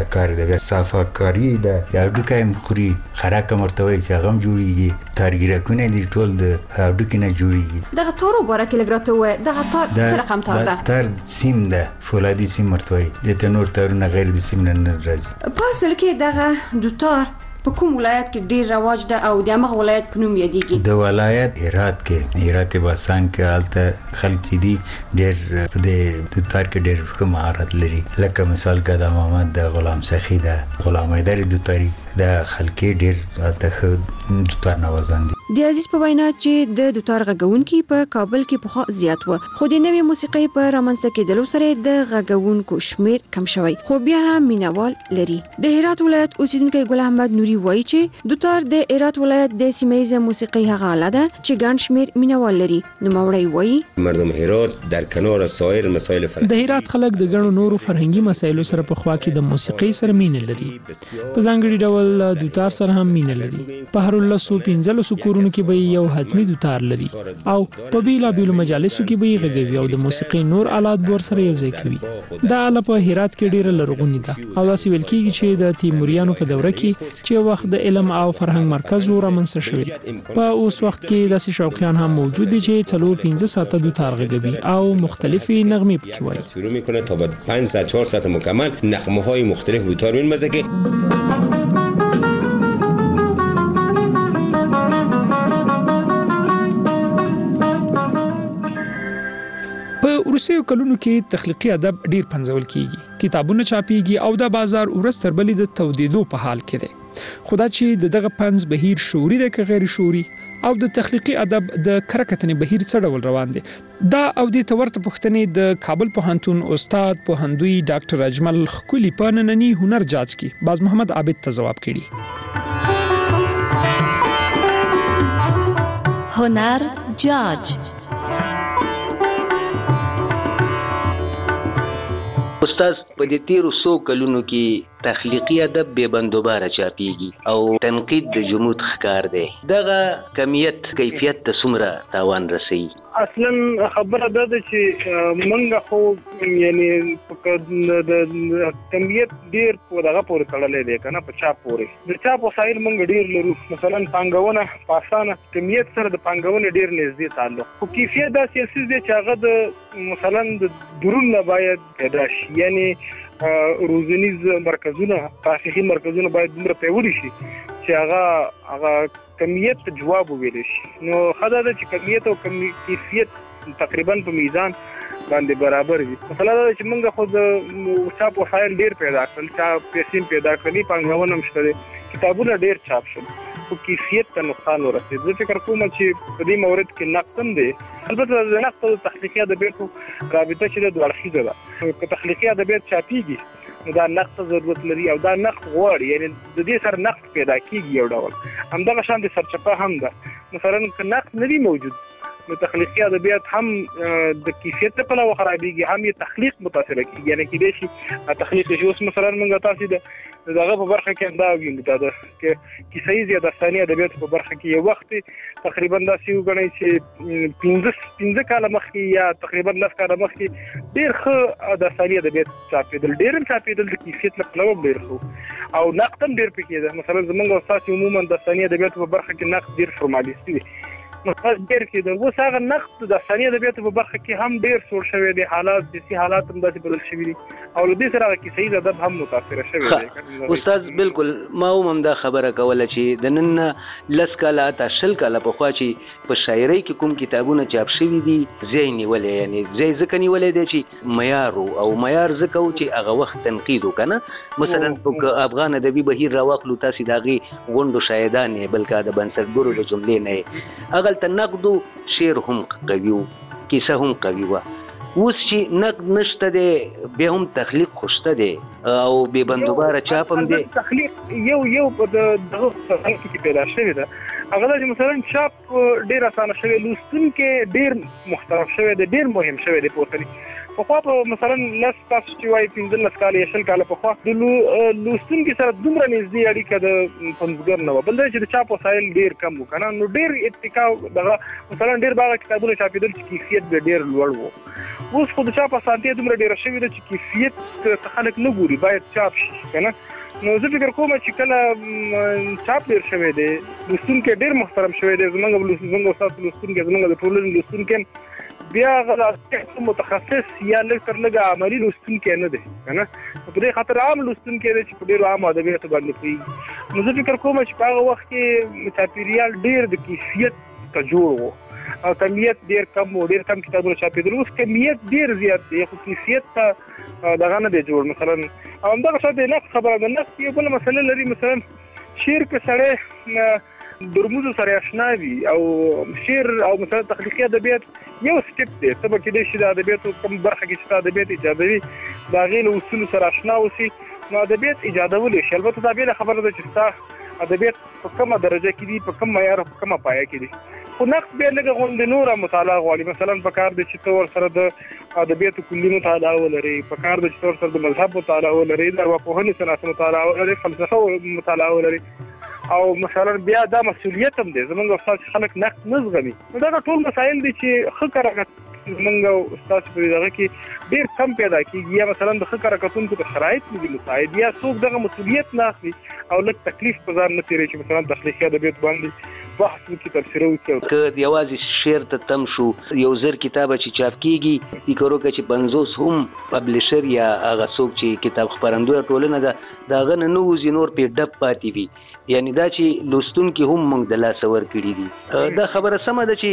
کار دی بیا صفاکاري ده یا هډوکی هم خوري خراکه مرته وایي چې هغه هم جوړېږي تارګیرکونه دي ټول د هډوکي نه جوړېږي. دغه تار وګوره کې لږ راته ووایه دغه تار څه رقم تار ده؟ تار سیم ده فولادي سیم ورته وایي دې ته نور تارونه غیر د سیم نه راځي. په اصل کې دغه دوتار په کوم ولایت کې ډیر رواج ده او د هغه ولایت په نوم یادېږي؟ د ولایت هرات باسان کې هلته خلک چې دي ډیر په دې دوتار کې ډیر ښه مهارت لري لکه مثال قدم محمد د غلام سخي ده غلام حیدر دوتاري د خلک ډیر هلته ښه دوتار نوازان دي. د عزیز په وینا چې د دوتار غږونکي په کابل کې پخوا زیات و خو د نوې موسیقۍ په رامنځته کېدلو سره د غږونکو شمیر کم شوی خو بیا هم مینوال لري. د هرات ولایت اوسیدونکي ګل احمد نوري وایي چې دوتار د هرات ولایت د سیمه موسیقۍ هغه آله ده چې ګڼ شمیر مینوال لري. نوموړی وایي مردم هرات در کنار سایر مسائل د هرات خلک د ګڼو نورو فرهنګي مسایلو سره په خوا کې د موسیقۍ سره مینه لري. په ځانګړي ډول دوتار سره هم مینه لري. په هر 15 کورونو کې به یو حتمی دوتار لري او په بیلابیلو مجالسو کې به غږوي او د موسیقۍ نور آلات ور سره یو ځای کوي. دا آله په هرات کې ډیره لرغونې ده او داسې ویل کېږي چې د تیموریانو په دوره کې چې وخت د علم او فرهنګ مرکز رامنځته شوی. په اوس وخت کې داسې شوقیان هم موجود دي چې 4-5 ساعته دوتار غږوي او مختلفي نغمې پکې وایي. شروع میکنه تا بعد 5-4 ساعت مکمل نغمه های مختلف دوتار می‌مزه که وروستیو کلونو کې تخلیقي ادب ډیر پنځول کیږي. کتابونه چاپیږي او د بازار ورځ تر بلې د تودیدو په حال کې دی. خدا چې دغه پنځ بهیر شعوري دی که غیر شعوري او د تخلیقي ادب د کرکتنې بهیر څه ډول روان دي دا او د تورته پښتنې د کابل پوهنتون استاد پوهندوی ډاکټر اجمل خکولی په نننی هنر جاج کې باز محمد عابد ته جواب کړي. هنر جاج استاد په دې تیرو 100 کلونو کې تخلیقي ادب به بندوباره چاپیږي او تنقید د جمود ښکار دی. دغه کمیت کیفیت ته څومره تاوان رسوي؟ اصلا خبره ده چې منګه خو یعنی د کمیت ډیر په دغه پورې تړلې دی کنه په چا پورې د چا په وسایل منګه ډیر لرو. مثلا پانګونه پاسانه کمیت سره د پانګونې ډیر نږدې تعلق خو کیفیت دا سیاسي دی چې هغه د مثلا د درون نه باید پیدا شي. یعنی روزنیز مرکزونه تحقیقي مرکزونه باید دومره پیاوړي شي چې هغه کمیت ته جواب وویل شي. نو خدا دا چې کمیت او کیفیت تقریبا په میزان باندې برابر وي. مثلا دا چې موږ خو د چاپ وسایل ډیر پیدا کړل چا پیسې پیدا کړې پانګونه هم شته کتابونه ډیر چاپ شول خو کیفیت ته نقصان ورسېد. زه فکر کوم چې په دې مورد کې نقص هم دی. البته د نقص او تخلیقي ادبیاتو رابطه چې د دوړخیزه ده که تخلیقي ادبیات چاپیږي نو دا نقص ضرورت لري او دا نقص غواړي یعنی د دې سره نقص پیدا کیږي یو ډول همدغه شان د سرچپه هم ده. مثلا که نقص نه وي موجود نو تخلیقي ادبیات هم د کیفیت په لور خرابېږي هم یې تخلیق متاثر کیږي. یعنی کېدای شي تخلیق شي اوس مثلا موږ تاسو دغه په برخه کې دا وینو دا چې کیسې زیاده داستاني ادبیات په برخه کې یو وخت تقریبا دا سی وګڼي چې 15 کال مخکې یا تقریبا 10 کال مخکې ډېر ښه داستاني ادبیات چاپېدل ډېر هم چاپېدل د کیفیت له پلوه ډېر ښه او نقد هم ډېر پکې ده. مثلا زمونږ استاد عموما داستاني ادبیات په برخه کې نقد ډېر فورمالیستي دی مثلا ډېر کې د اوس هغه نقد د داستاني ادبیاتو په برخه کې هم ډېر سوړ شوی دی. حالات سیاسي حالات هم داسې بدل شوي دي او له دې سره هغه کیسې ادب هم متاثره شوی دی. استاد بالکل ما هم دا خبره کوله چې د نن 10 کاله تا 10 کاله پخوا چې په شاعرۍ کې کوم کتابونه چاپ شوي دي ځای نیولې یعنی ځای ځکه نیولې دی چې معیار او معیار ځکه و چې هغه وخت تنقید وکنه. مثلا په افغان ادبي بهیر راوخلو تاسو داغي غونډو شاهدان بلکې د بنسټګرو د جملې نه هغه نقد شعر هم قوي و کیسه هم قوي و. اوس چې نقد نشته دی بیا هم تخلیق خوشته دی او بې بندوباره چاپ هم دی. تخلیق یو په دغه فرهنګ کې پیدا شوی ده هغه چې مثلا چاپ ډېر اسانه شوی لوستونکي ډېر محترم شوی دی ډېر مهم شوی دی په په خو په مثلا لاس تاسو چې وایي 15 کال یا 20 کال په خو د لوستونکو سره دومره نږدې اړیکه د پنځګر نه و بل چې د چاپ وسایل ډیر کم وکنه نو ډیر اتکا دغه مثلا ډیر باغ کتابونه چاپیدل چې کیفیت به ډیر لوړ وو اوس خو د چاپ اسانتیا دومره ډیر شوی د چې کیفیت خلک نه ګوري باید چاپ شي کنه نو زه فکر کوم چې کله چاپ ډیر شوی دی لوستونکو ډیر محترم شوی دی زمونږ استاد لوستونکو زمونږ د ټولنې لوستونکو بیا غواړي متخصص یا لکه لږه عملی لوستونکو نه دی کنه په دې خاطر عام لوستونکو چې په ډیرو عام ادبیاتو باندې کوي نو زه فکر کوم چې په هغه وخت کې چاپیریال ډیر د کیفیت ته جوړ وو او کمیت ډیر کم و ډیر کم کتابونه چاپیدل اوس کمیت ډیر زیات دی خو کیفیت ته دغه نه دی جوړ مثلا او همدغه څه دی نه خبره ده نه یو بل مسله لري مثلا شعر کې سره درموز سره آشنا وي او شعر او مثلا تخلیقي ادبیات یو سټپ دی سبا کې د شي د ادبیاتو کوم برخه کې چې ادبیات ایجادوي دا غیر اصول سره آشنا وسی نو ادبیات ایجادول شي البته دا به خبره ده چې تاسو ادبیات په کومه درجه کې دي په کوم معیار په کومه پایه کې دي خو نقد به لږه غونډه نوره مطالعه غواړي مثلا په کار د چې تور سره د ادبیاتو کلی مطالعه ولري په کار د چې تور سره د مذهب مطالعه ولري د ارواپوهنې صنعت مطالعه ولري فلسفه مطالعه ولري او مثلا بیا دا مسؤلیت هم دی زمونږ استاد خلک نقد نه زغمي دا ټول مسایل دي چې ښه کارګر زمونږ استاد په دغه کې ډیر کم پیدا کیږي یا مثلا د ښه کارکتونکو د شرایط نه دي مساعد یا څوک دغه مسؤلیت نه اخلي او لږ تکلیف په ځان نه تیری چې مثلا تخلیقي ادبیات باندې بحث وکړي تفسیر وکړي که د یوازې شعر ته تم شو یو زر کتابه چې چاپ کیږي فکر وکړه چې 50 هم پبلشر یا هغه څوک چې کتاب خپرندوی ټولنه ده دا غن نه وزي نور په ډب پاتې وي یعنی دا چې لوستونکو هم موږ د لاس ور کړی دي دا خبره سمه ده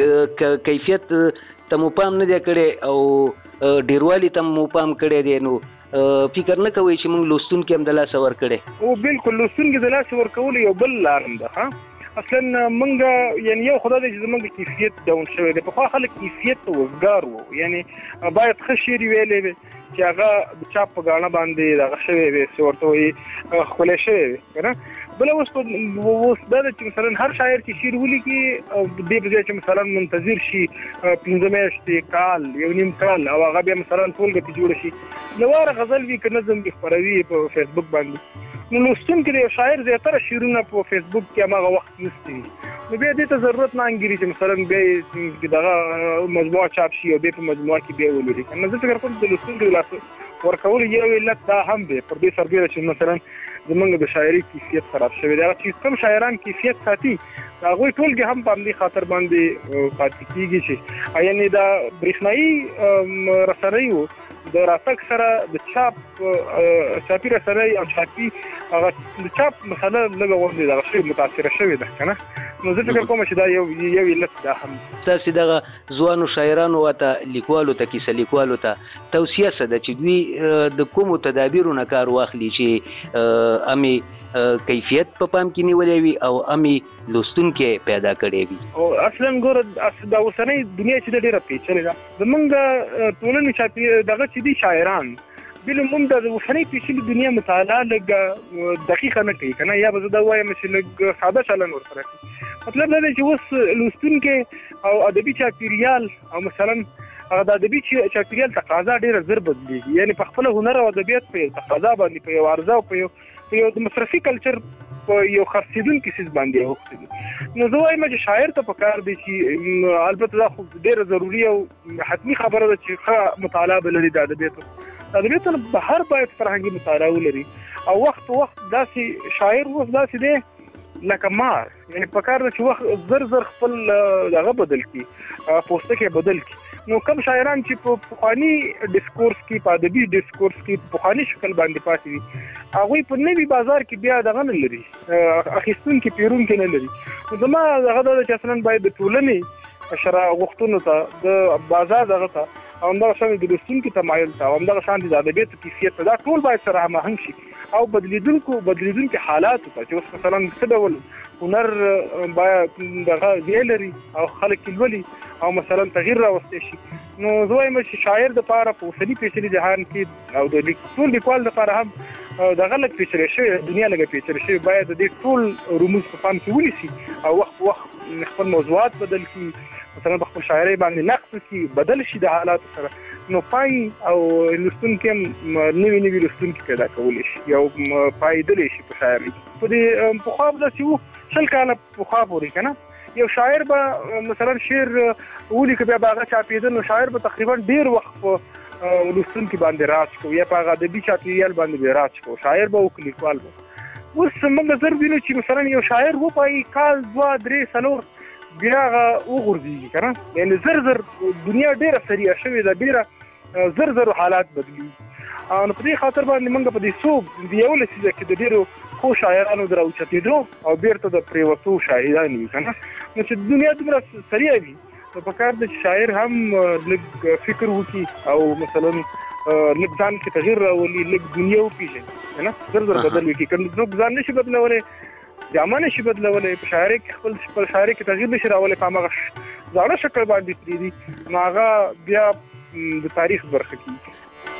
چې کیفیت ته مو پام نه دی کړی او ډیروالي ته مو پام کړی دی نو فکر نه کوي چې موږ لوستونکو هم د لاس ور کړی او بالکل لوستونکو د لاس ور کول یو بل لارم ده ها اصلا منګه یعنی یو خدای دې زمونږ کیفیت ډاون شوی دی په خو خلک کیفیت ته وزګار وو یعنی باید ښه شعر ویلې وي چې هغه د چاپ په غاڼه باندې دغه شوی وي څورته وي خولې شوی وي کنه بل اوس دا چې مثلا هر شاعر چې شعر ولیکي دې په ځای چې مثلا منتظر شي 15 میاشتې کال یو نیم کال او هغه بیا مثلا ټولګه جوړ شي نو واره غزل وی کنه زم خبروي په فیسبوک باندې نو لوستونکو د شاعر زیاتره شعرونه په فیسبوک کې هغه وخت نشته نو بیا دې ته ضرورت نه انګری چې مثلا بیا دغه مجموعه چاپ شي او په مجموعه کې بیا ولري نو زه فکر کوم د لوستونکو لاس ورکول یو علت دا هم دی پر دې سربېره چې مثلا زمونږ د شاعري کیفیت خراب شوی دی چې کوم شاعران کیفیت ساتي هغه ټولګه هم په دې خاطر باندې پاتې کیږي چې یعنی دا برېښنايي رسنۍ وو د راتګ سره د چاپی رسنۍ او چاپی هغه د چاپ مثلا لږه ورته دا شی متاثر شوی ده کنه نو زه فکر کوم چې دا یو علت ده هم تاسو دغه ځوانو شاعرانو ته لیکوالو ته کیسه لیکوالو ته توصیه سده چې دوی د کومو تدابیرونو کار واخلي چې امي کیفیت په پام کې نیولې وي او امي لوستونکو پیدا کړي وي او اصلا ګور د اوسنۍ دنیا چې ډیره پیچلې ده زمونږ ټولنې چې دغه چې دي شاعران بل موږ د اوسنۍ پیچلې دنیا مطالعه لږ دقیقه نه کوي کنه یا به زه دا وایم چې لږ ساده چلن ورسره مطلب دا دی چې اوس لوستونکو او ادبي چاپیریال او مثلا هغه د ادبي چاپیریال تقاضا ډیره زر بدلیږي یعنی په خپل هنر او ادبیات په تقاضا باندې په یو عرضه او په یو د مصرفي کلچر په یو خرڅیدونکو سیس باندې وخت نو زه وایم چې شاعر ته پکار دی چې البته دا خو ډیره ضروری او حتمی خبره ده چې ښه مطالعه بلري د ادبیاتو به هر باید فرهنګي مطالعه ولري او وخت داسې شاعر اوس داسې دی لکه مار یعنی پکار ده چې وخت زر خپل دغه بدل کی پوسټکه بدل کی نو کوم شاعران چې په پخوانی ډیسکورس کې په ادبي ډیسکورس کې په پخوانی شکل باندې پاتې دي هغه په نوي بازار کې بیا دغه نه لري اخیستون کې پیرون کې نه لري زما دغه د چاسنن باید د ټولنې شرا غوښتنو ته د بازار دغه ته او دا شان د لوستونکو تمایل ته او دا شان د ادبیاتو کیفیت دا ټول باید سره هماهنګ شي او بدلیدونکو حالات ته چې مثلا څه ډول هنر باید دغه ویلري او خلک ولولي او مثلا تغییر راوستي شي نو زه وایم چې شاعر د لپاره په اوسني پیچلي جهان کې او د ټول لیکوال لپاره هم دغه لږ پیچلي شوی دنیا لږ پیچلي شوی باید د ټول رموز په پام کې ونیسي او وخت خپل موضوعات بدل کړي مثلا په خپل شاعري باندې نقد کی بدل شي د حالات سره نو پای او لستونکي نوی لستونکي پیدا کولی شي یو پایدلی شي په شاعرۍ په دې په خو د سیو شل کاله په خو پورې کنه یو شاعر به مثلا شعر ولي کبه باغه چاپیدل نو شاعر به تقریبا ډیر وخت لستونکي باندې راځ کو یا په ادبي چاپیریال باندې راځ کو شاعر به وکلیکوال به اوس موږ زر وینو چې مثلا یو شاعر و پای کال 2-3 سالور بیا وګورځي کنه یعنی زر دنیا ډیره سریع شوې ده ډیره زر حالات بدلی نو په دې خاطر باندې موږ په دې سو دی یو لسیزه کې د ډیرو خو شاعرانو درو چتیدو او بیرته د پریوتو شاعرانو کنه نو چې دنیا دومره سریع وي نو په کار د شاعر هم لږ فکر وکي او مثلا لږ ځان کې تغیر راولي لږ دنیا وپیژني کنه زر بدل وکي کنه نو ځان نشي بدلولای ځامن شي بدلولای په شاعرۍ کې خپل شاعرۍ کې تغیر نشي راولای په هغه ځاړه شکل باندې پریدي نو هغه بیا د تاریخ برخه کیږي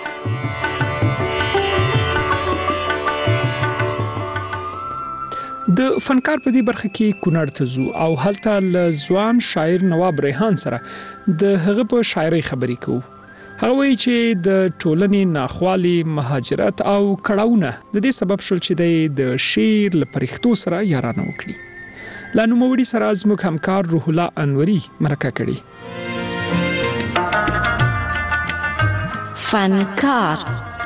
د فنکار په دې برخه کې کونړ ته ځو او هلته ل ځوان شاعر نواب ریحان سره د هغه په شاعرۍ خبرې کوو هغه وایي چې د ټولنې ناخوالي مهاجرت او کړهونه د دې سبب شول چې د شعر له پرښتو سره یارانه وکړي لا نوموړي سره زموږ همکار روح الله انوري مرکه کړي فنکار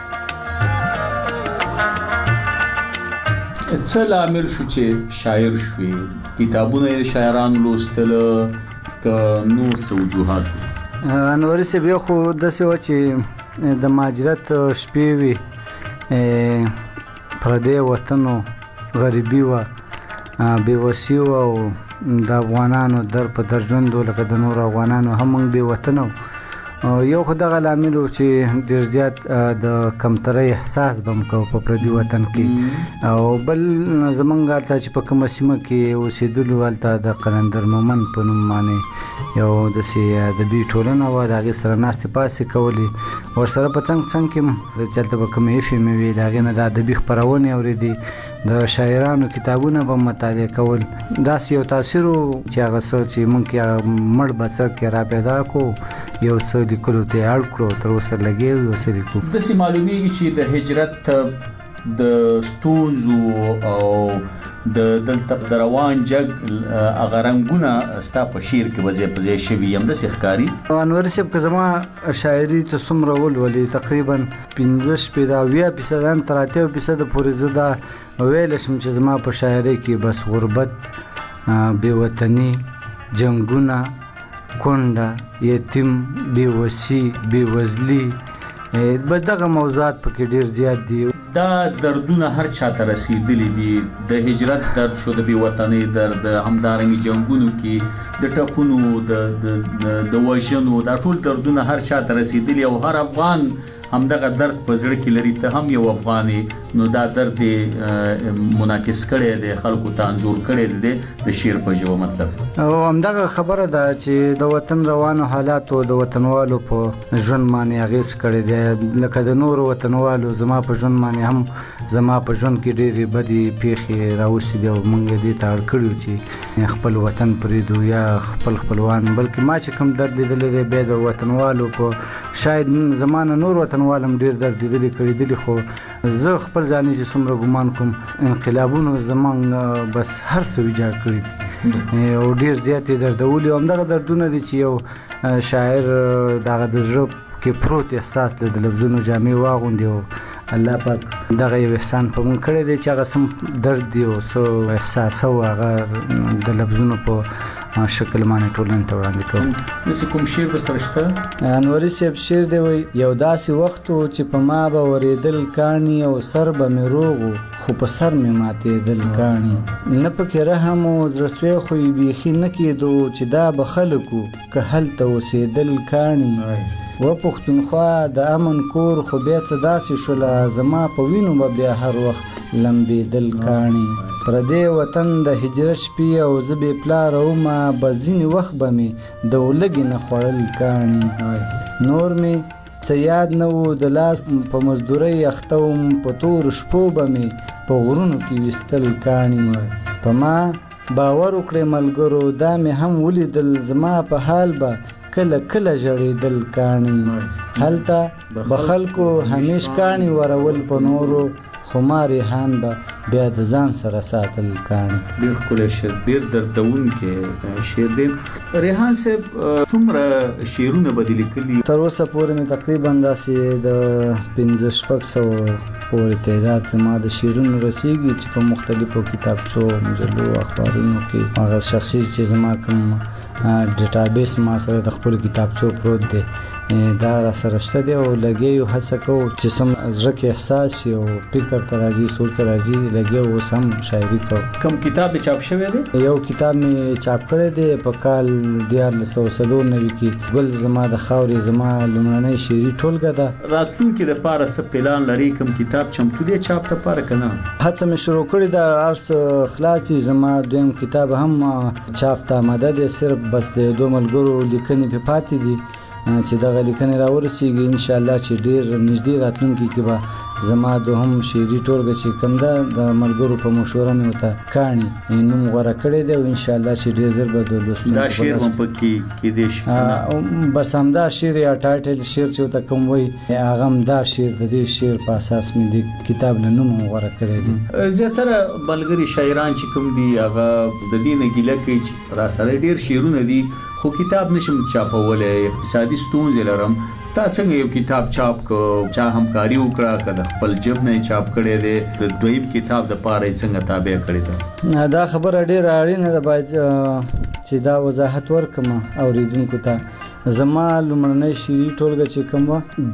څه لامل شو چې شاعر شوي کتابونه یې شاعران لوستل که نور څه وجوهات انوري صاحب یو خو داسې و چې د مهاجرت شپې وي پردی وطن غریبي وه بېوسي وه او د افغانانو در په در ژوند و لکه د نورو افغانانو هم موږ بې وطنه وو یو خو دغه لامل و چې ډېر زیات د کمترۍ احساس به م کوو په پردي وطن کې او بل زموږ هلته چې په کومه سیمه کې اوسېدلو هلته د قلندر مومند په نوم باندې یو داسې ادبي ټولنه وه د هغې سره ناستې پاستې کولې ورسره په څنګ څنګ کې چې هلته به کومې ایفې وي د هغې نه د ادبي خپرونې اورېدې د شاعرانو کتابونه به مطالعه کول داسې یو تاثیر و چې هغه څه چې موږ کې مړ بڅر کې را پیدا کړو یو څه لیکلو ته اړ کړو تر اوسه لګېږو یو څه لیکو داسې معلومیږي چې د هجرت د ستونزو او د دلته د روان جګ هغه رنګونه ستا په شعر کې وځای په ځای شوي همداسې ښکاري انوري صاحب که زما شاعري ته څومره ولولې تقریبا 15% تر 80% پورې زه دا ویلی شم چې زما په شاعرۍ کې بس غربت بېوطني جنګونه کونډه یتیم بېوسي بېوزلي به دغه موضوعات پکې ډېر زیات دي دا دردونه هر چاته رسیدلی دي د هجرت درد شو د بېوطنۍ درد همدارنګه جنګونو کې د ټپونو د وژنو دا ټول دردونه هر چاته رسیدلی او هر افغان همدغه درد په زړه کې لري ته هم یو افغاني نو دا درد منعکس کړی دی خلکو ته انځور کړی دی د شعر په ژبه مطلب او همدغه خبره ده چې د وطن روانو حالاتو د وطنوالو په ژوند باندې اغېز کړی دی لکه د نورو وطنوالو زما په ژوند باندې هم زما په ژوند کې ډېرې بدې پیښې راوستې دي او موږ دې ته اړ کړي چې خپل وطن پرېږدو یا خپل خپلوان بلکې ما چې کوم درد لیدلی دی بیا د وطنوالو په شاید زما نه نور وطنوالم ډېر درد لیدلي کړېدلي خو زه خپل ځاني چې څومره ګمان کوم انقلابونو زموږ بس هر څه ویجاړ کړي دي او ډېر زیات یې دردولي او همدغه دردونه دي چې یو شاعر دغه د زړه کې پروت احساس له د لفظونو جامې واغوندي او الله پاک دغه یو احسان په موږ کړی دی چې هغه سم درد دی او څه احساس او هغه د لفظونو په شکل باندې ټولنې ته وړاندې کوم داسې کوم شعر درسره شته انوري صاحب شعر دی وایي یو داسې وخت و چې په ما به ورېدل کاڼي او سر به مې روغ و خو په سر مې ماتېدل کاڼي نه پکې رحم و زړهسوی خو یې بیخي نه کېدو چې دا به خلک و که هلته اوسېدل کاڼي و پښتونخوا د امن کور خو بیا څه داسې شوله زما په وینو به بیا هر وخت لمبېدل کاڼي پردی وطن د هجرت شپې او زه بې پلاره ومه به ځینې وخت به مې د ولږې نه خوړل کاڼي نور مې څه یاد نه و د لاس په مزدورۍ اخته وم په تورو شپو به مې په غرونو کې ویستل کاڼي په ما باور وکړئ ملګرو دا مې هم ولیدل زما په حال به کله کله جړېدل کاڼي هلته به خلکو همیش کاڼي ورول په نورو خو ما ریحان به بیا د ځان سره ساتل کاڼي. ډېر ښکلی شعر، ډېر دردونکی شعر دی. ریحان صاحب څومره شعرونه به دې لیکلي؟ تر اوسه پورې مې تقریبا داسې د 500-600 پورې تعداد زما د شعرونو رسیږي چې په مختلفو کتابچو، مجلو، اخبارونو کې هغه شخصي چې زما کوم ډیټابیس ما سره د خپل کتابچو پروت دی دا را سره شته دی او لګي هڅه کوو چې سم زړه کې احساس او فکر ته راځي، سوچ ته راځي، لګي او سم شاعري کوو. کوم کتاب چاپ شوی دی؟ یو کتاب می چاپ کړی دی په کال 1993 کې، ګل زما د خاورې زما لومړنۍ شعري ټولګه ده. راتلونکي د پاره څه پلان لري؟ کوم کتاب چمتو دی چاپ ته پاره کنه؟ هڅه مې شروع کړې ده، ارڅ خلاصي زما دویم کتاب هم چاپ ته آماده دی، صرف بس د دوه ملګرو لیکنې په پاتې دي چې دغه لیکنې راورسیږي ان شاء الله چې ډیر نږدې راتلونکي کې به زما دوهم شعري ټولګه چې کوم ده د ملګرو په مشوره مې ورته کاڼي نوم غوره کړی دی او ان شاء الله چې ډیر زر به د لوستونکو دا شعر هم پکې کېدی شي. بس همدا شعر یا ټایټل شعر چې ورته کوم وایي هغه همدا شعر د دې شعر په اساس مې د کتاب له نوم غوره کړی دی. زیاتره ملګري شاعران چې کوم دي هغه د دې نه ګیله کوي چې را سره ډیر شعرونه دي خو کتاب نشم چاپولی، اقتصادي ستونزې لرم. تا څنګه یو کتاب چاپ کو؟ چا همکاري وکړه که د خپل جب نه چاپ کړی دی؟ د دویم کتاب د پاره څنګه تابع کړی ده؟ دا خبره ډیره اړینه ده باید چې دا وضاحت ورکم اوریدونکو ته. زما لومړنۍ شعري ټولګه چې کوم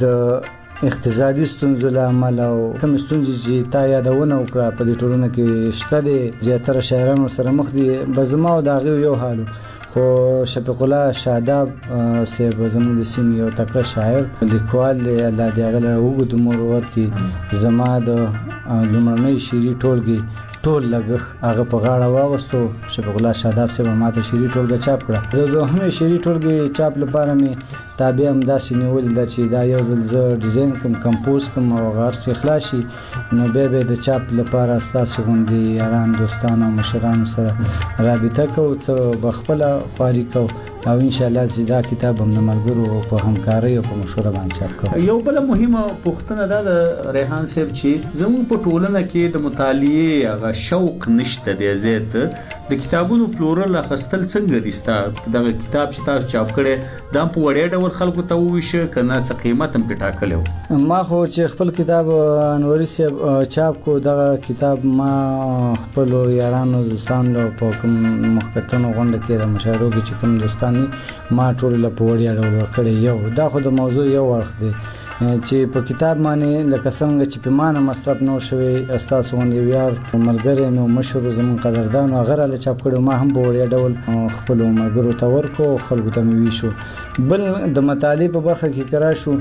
د اقتصادي ستونزو له امله او کوم ستونزې چې تا یادونه وکړه په دې ټولنه کې شته دي، زیاتره شاعران سره مخ دي. به زما او د هغې یو حال خو شفیق الله شاداب صاحب زموږ د سیمې یو تکړه شاعر لیکوال دی، الله دې هغه له اوږد عمر ورکړي. زما د لومړنۍ شعري ټولګې ټول لګښت هغه په غاړه واغوستو. شفیق الله شاداب صاحب ماته شعري ټولګه چاپ کړه. د دوهمې شعري ټولګې چاپ لپاره مې تابع همداسې نیولې ده چې دا یو ځل زه ډیزاین کوم، کمپوز کوم او هغه هر څه خلاص شي نو بیا د چاپ لپاره ستاسو غوندې یاران، دوستان او مشرانو سره رابطه کوو، څه به خپله خواري کوو او ان شاء الله چې دا کتاب هم د ملګرو په همکارۍ او په مشوره باندې چاپ کوو. یو بل مهمه پوښتنه دا د ریحان صاحب چې زموږ په ټولنه کې د مطالعې هغه شوق نشته دی زیات. د کتابونو پلورل اخیستل څنګه دي؟ ستا دغه کتاب چې تاسو چاپ کړی دا په وړیا ډول خلکو ته وویشه که نه څه قیمت هم پې ټاکلی و؟ ما خو چې خپل کتاب انوري صاحب چاپ کو، دغه کتاب ما خپلو یارانو دوستانو له په کوم مخکتنو غونډه کې د مشاعرو کې چې کوم دوستان ما ټول له په وړیا ډول ورکړی. یو دا خو د موضوع یو اړخ دی چې په کتاب باندې لکه څنګه چې په مانه مصرف نو شوی ستاسو غوندې یار ملګری نو مشر زموږ قدردان هغه راله چاپ کړی، ما هم په وړیا ډول خپلو ملګرو ته ورکړو، خلکو ته مې ویشو. بل د مطالعې په برخه کې که راشو،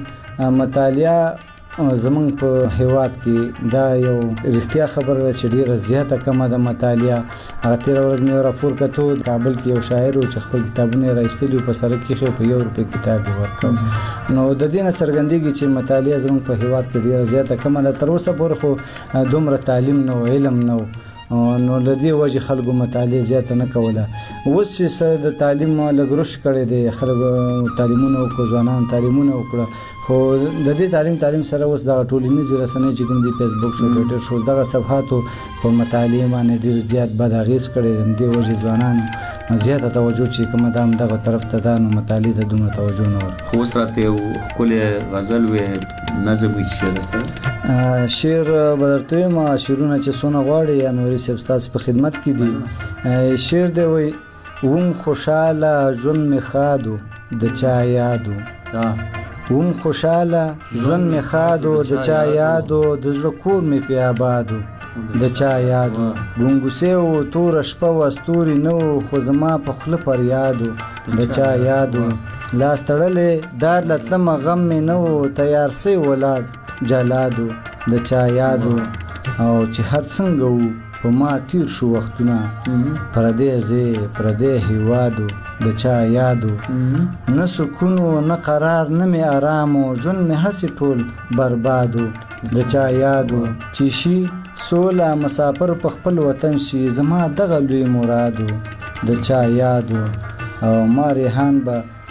مطالعه زمونږ په هیواد کې دا یو رښتیا خبره ده چې ډیره زیاته کمه ده مطالعه. هغه تېره ورځ مې یو راپور کتو، کابل کې یو شاعر و چې خپل کتابونه یې راایستلي په سړک کې ایښي په 1 روپۍ کتاب یې ورکړ. نو د دې نه څرګندېږي چې مطالعه زمونږ په هیواد کې ډیره زیاته کمه ده. تر اوسه پورې خو دومره تعلیم نه و، علم نه و، نو له دې وجې خلکو مطالعه زیاته نه کوله. اوس چې څه د تعلیم لږ رشد کړی دی، خلکو تعلیمونه وکړو، ځوانان تعلیمونه وکړه، خو د دې تعلیم سره اوس دغه ټولنیزې رسنۍ چې کوم دي، فیسبوک شو، ټویټر شو، دغه صفحاتو په مطالعې باندې ډېر زیات بد اغېز کړی دی. دې وجې ځوانان زیاته توجه چې کومه ده همدغه طرف ته ده، نو مطالعې ته دومره توجه نه ورکوي. خو اوس راته یو ښکلی غزل وې، نظم وي چې شعر سره شعر به درته ویم، شعرونه چې څونه غواړي انوري صاحب ستاسو په خدمت کې دي. شعر دی وایي: وم خوشحاله ژوند مې ښاد و د چا یاد و، وم خوشحاله ژوند مې ښاد و د چا یاد و، د زړه کور مې پې آباد و د چا یاد و، ګونګوسې و توره شپه وه ستوري نه و، خو زما په خوله فریاد و د چا یاد و، لاس تړلی دار له تلمه غم مې نه و، تیار سوی ولاړ جلاد و د چا یاد و، او چې هر څنګه و په ما تیر شو وختونه، پردی ځای پردی هیواد و د چا یاد و، نه سکون و نه قرار نه مې آرام و، ژوند مې هسې ټول برباد و د چا یاد و، چې شي سوله مسافر په خپل وطن شي، زما دغه لوی مراد و د چا یاد و، او ما ریحان به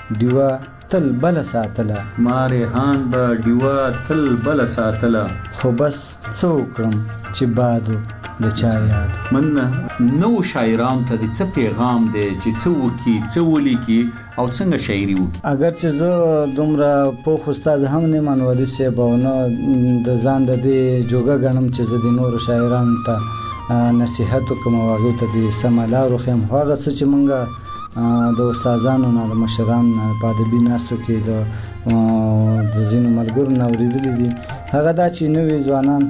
دیوا تل بل ساتله مارهان به دیوا تل بل ساتله خو بس څو کړم چې بادو د چا یاد من نو شاعران ته د څه پیغام دی چې څه وکي څه ولیکي او څنګه شاعري وکي اگر چې زه دومره پوخ استاد هم نه منوري سي باونه د ځان د دې جوګه غنم چې زه د نور شاعرانو ته نصيحت کوم او هغه ته د سمالارو خیم هغه څه چې مونږه د استادانو نه د مشرانو نه په ادبي ناستو کې د زینو ملګرو نه اوریدلې دي هغه دا چې نوې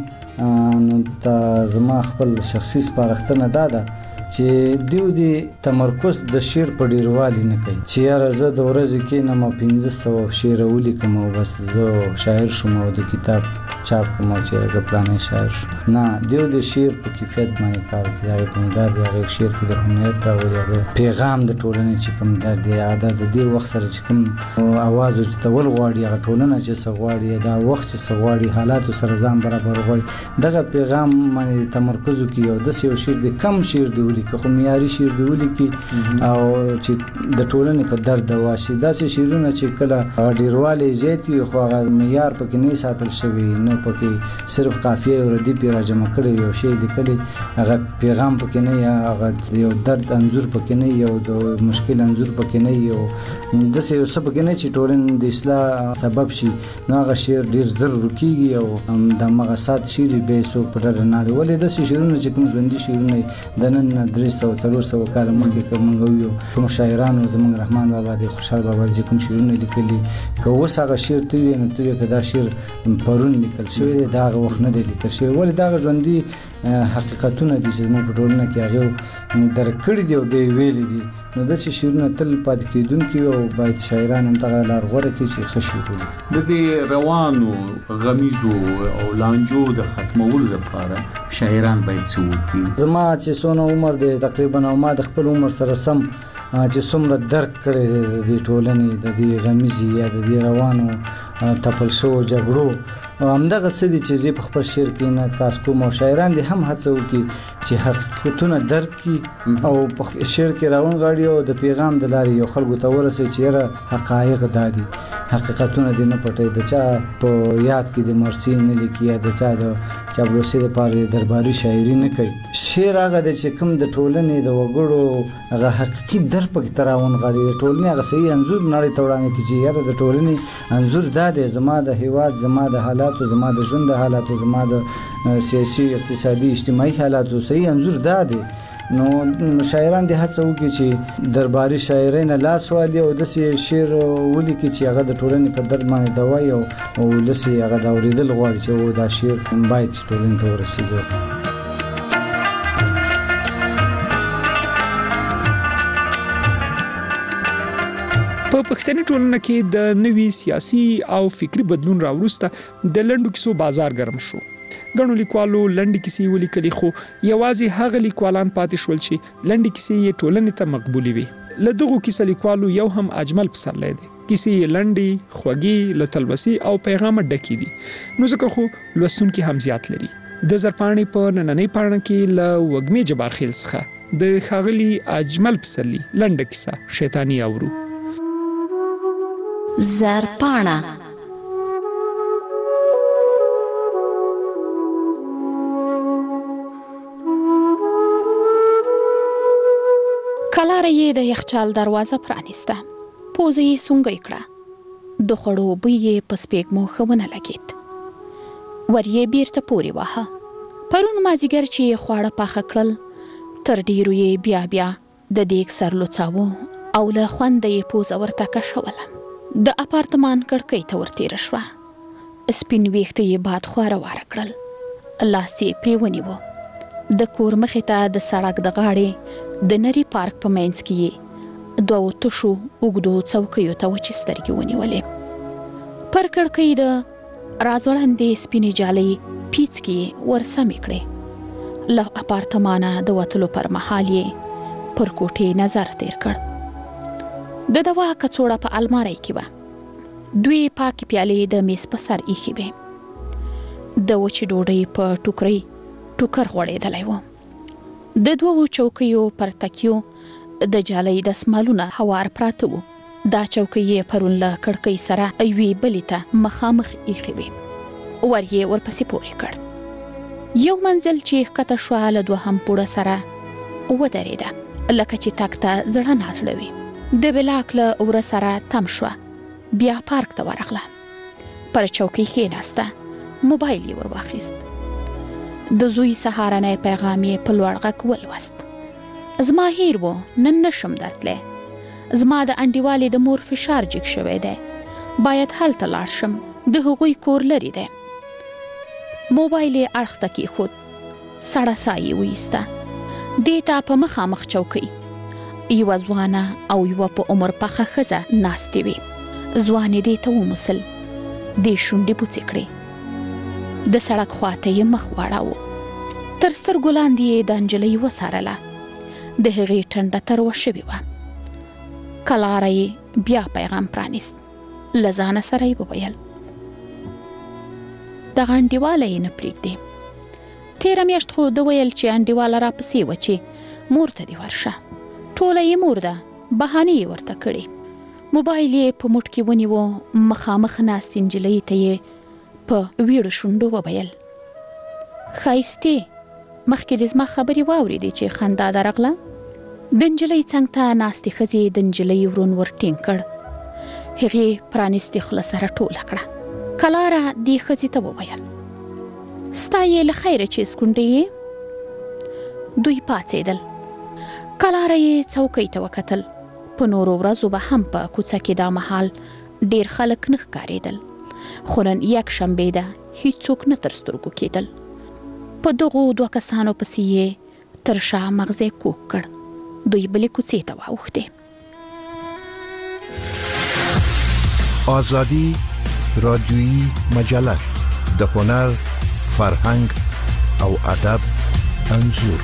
ځوانان نو ته زما خپل شخصي سپارښتنه ده چې دیو دی تمرکز د شعر په ډیروالي نه کوي چې یاره زه د ورځې کې نه ما 1500 شعر ولیکم او بس زه شاعر شوم او د کتاب چاپ کوم چې هغه پلانې شاعر شو نه دیو د شعر په کیفیت باندې کار کوي هغه په مدار دی هغه شعر کې د هنیت او هغه پیغام د ټولنې چې کوم د دې عادت د دې وخت سره چې کوم आवाज او تول غواړي هغه ټولنه چې سغواړي دا وخت چې سغواړي حالات سره ځان برابر غواړي دغه پیغام باندې تمرکز کوي او د یو شعر د کم شعر دی که خو معیاري شعر دی ولیکي او چې د ټولنې په درد واشي داسې شعرونه چې کله ډیرواله زیات وي خو هغه معیار پکې نه ساتل شوی نه پکې صرف قافیه او ردی پیرا جمع کړي یو شی لیکلي هغه پیغام پکې نه یا هغه یو درد انځور پکې نه یو د مشکل انځور پکې نه یو داسې یو څه پکې نه چې ټولنې د اصلاح سبب شي نو هغه شعر ډیر زر رکیږي او د مغصات شعر به سو په ډېر نه ولې داسې شعرونه چې کوم ژوندۍ شعرونه د نن 300 کال مخکې کوم یو کوم شاعرانو زمونږ رحمان بابا دی خوشحال بابا دی کوم شعرونه لیکلي که اوس هغه شعر ته وي نو ته کدا شعر پرون لیکل شوی دا هغه وخت نه دی لیکل شوی ولې دا ژوندۍ حقیقتونه دي چې موږ په ټولنه کې هغه درکړي دی او دی ویل دي نو د شعرونه تل پاتې کېدونکي او باید شاعران هم دغه لار غوره کړي چې ښه شعر ولیکي د دې روانو غمیزو او لانجو د ختمولو لپاره شاعران باید څه وکړي زما چې څونه عمر دی تقریبا او ما د خپل عمر سره سم چې څومره درک کړی د دې ټولنې د دې غمیزي یا د دې روانو تپل شو جګړو همدغه څه دي چې زه په خپل شعر کې نه کاس کوم او شاعران دي هم هڅه وکړي چې حقیقتونه درک کړي او په شعر کې راون غاړي او د پیغام د لارې یو خلکو ته ورسوي چې حقایق دادي حقیقتونه دي نه پټي د چا په یاد کې د مرسي نه لیکي یا د چا د چابلوسي د پاره درباري شاعري نه کوي شعر هغه د چې کوم د ټولنې د وګړو هغه حقيقي در په تراون غاړي د ټولنې هغه صحیح انځور نړۍ ته وړاندې کیږي یا د ټولنې انځور د زما د هیواد زما د حالات او زما د ژوند حالات او زما د سیاسي اقتصادي اجتماعي حالات او صحیح انځور د نو شاعران د هڅه وکړي چې درباري شاعرین لاس والي او د شعر ولیکي چې هغه د ټولنې په درد باندې دوايي او لسی هغه د اوریدل غواړي چې دا شعر باید ټولنې ته ورسیږي په پښتني ټولنه کې د نوي سیاسي او فکری بدلون راوړسته د لنډو کیسو بازار ګرم شو غنو لیکوالو لنډي کیسې ولیکلي خو یوازې هغه لیکوالان پاتې شول چې لنډي کیسې یې ټولنې ته مقبولې وي لدغه کیسې لیکوالو یو هم اجمل پسرلی دی کیسې لنډي خوږی لتلوسي او پیغام ډکې دي نو ځکه خو لوستونکي هم زیات لري د زرپاڼې په نننۍ پاڼه کې ل وګمې جبار خیل څخه د خاغلی اجمل پسرلی لنډه کیسه شیطانی اورو زرپاڼه کلاره یې د یخچال دروازه پرانیسته پوزه یې سونګی کړه د خړو بوی یې په سپېږمو ښه لګید ور یې بیرته پورې واهه پرون مازیګر چې یې خواړه پاخه کړل تر ډیرو یې بیا د دیګ سر لوڅاوه او له خونده یې پوزه ورته کشوله د اپارتمان کړکۍ ته ورتېره شوه سپین ویښته یې باد خواره واره کړل لاس یې پرې ونیوه د کور مخې ته د سړک د غاړې د نری پارک په منځ کې یې دوه تشو اوږدو څوکیو ته وچې سترګې ونیولې پر کړکۍ د راځوړندې سپینې جالۍ پیڅکې ورسمې کړې له اپارتمانه د وتلو پر مهال یې پر کوټې نظر تیر کړ د دوا کڅوړه په المارۍ کې وه دوی پاکې پیالې د میز په سر ایښې وې د وچې ډوډۍ په ټوکرۍ ټوکر غوړېدلی و د دوو چوکیو پر تکیو د جالۍ دستمالونه هوار پراته وو دا چوکۍ پرون له کړکۍ سره یوې بلې ته مخامخ ایښې وې. ور یې ورپسې پورې کړ. یو منزل چې ښکته شوه له دوهم پوړه سره ودرېده، لکه چې تګ ته زړه نازړوي. د بلاک له وره سره تم شوه، بیا پارک ته ورغله. پر چوکۍ کېناسته، موبایل یې ور واخیست. د زوی سهارنی پیغام یې په لوړ غږ ولوست. زما هیر و، نن نشم درتلی. زما د انډیوالې د مور فشار جګ شوی دی، باید هلته لاړ شم، د هغوی کور لرې دی. موبایل یې اړخ ته کېښود، سړه ساه یې وایسته. دې ته په مخامخ چوکۍ یوه ځوانه او یوه په عمر پخه ښځه ناستې وې. ځوانې دې ته وموسل، دې شونډې بوڅې کړې. د سړک خواته یې مخ واړاوه. تر سترګو لاندې یې د نجلۍ وڅارله. د هغې ټنډه تروه شوې وه. کلاره یې بیا پیغام پرانیست. له ځانه سره یې وویل دغه انډیواله یې نه پرېږدې. تېره میاشت خو ده ویل چې انډیواله راپسې وه چې مور ته دې ورشه. ټوله یې مور ده، بهانې یې ورته کړې. موبایل یې په موټ کې ونیوه. مخامخ ناستې نجلۍ ته یې په ویړو شونډو وویل ښایستې، مخکې دې زما خبرې واورېدې چې خندا درغله. د نجلۍ څنګ ته ناستې ښځې د نجلۍ ورون ور ټینګ کړ. هغې پرانیستې خوله سره ټوله کړه. کلاره دې ښځې ته وویل ستا یې له خیره چې سکونډې یې. دوی پاڅېدل. کلاره یې څوکۍ ته وکتل. په نورو ورځو به هم په کوڅه کې دا مهال ډېر خلک نه ښکارېدل، خو نن یک شنبې ده، هیڅوک نه تر سترګو کېدل. په دغو دوه کسانو پسې یې تر شا مغزی کوږ کړ. دوی بلې کوڅې ته واوښتې. آزادی رادیویی مجله د هنر، فرهنګ او ادب انځور.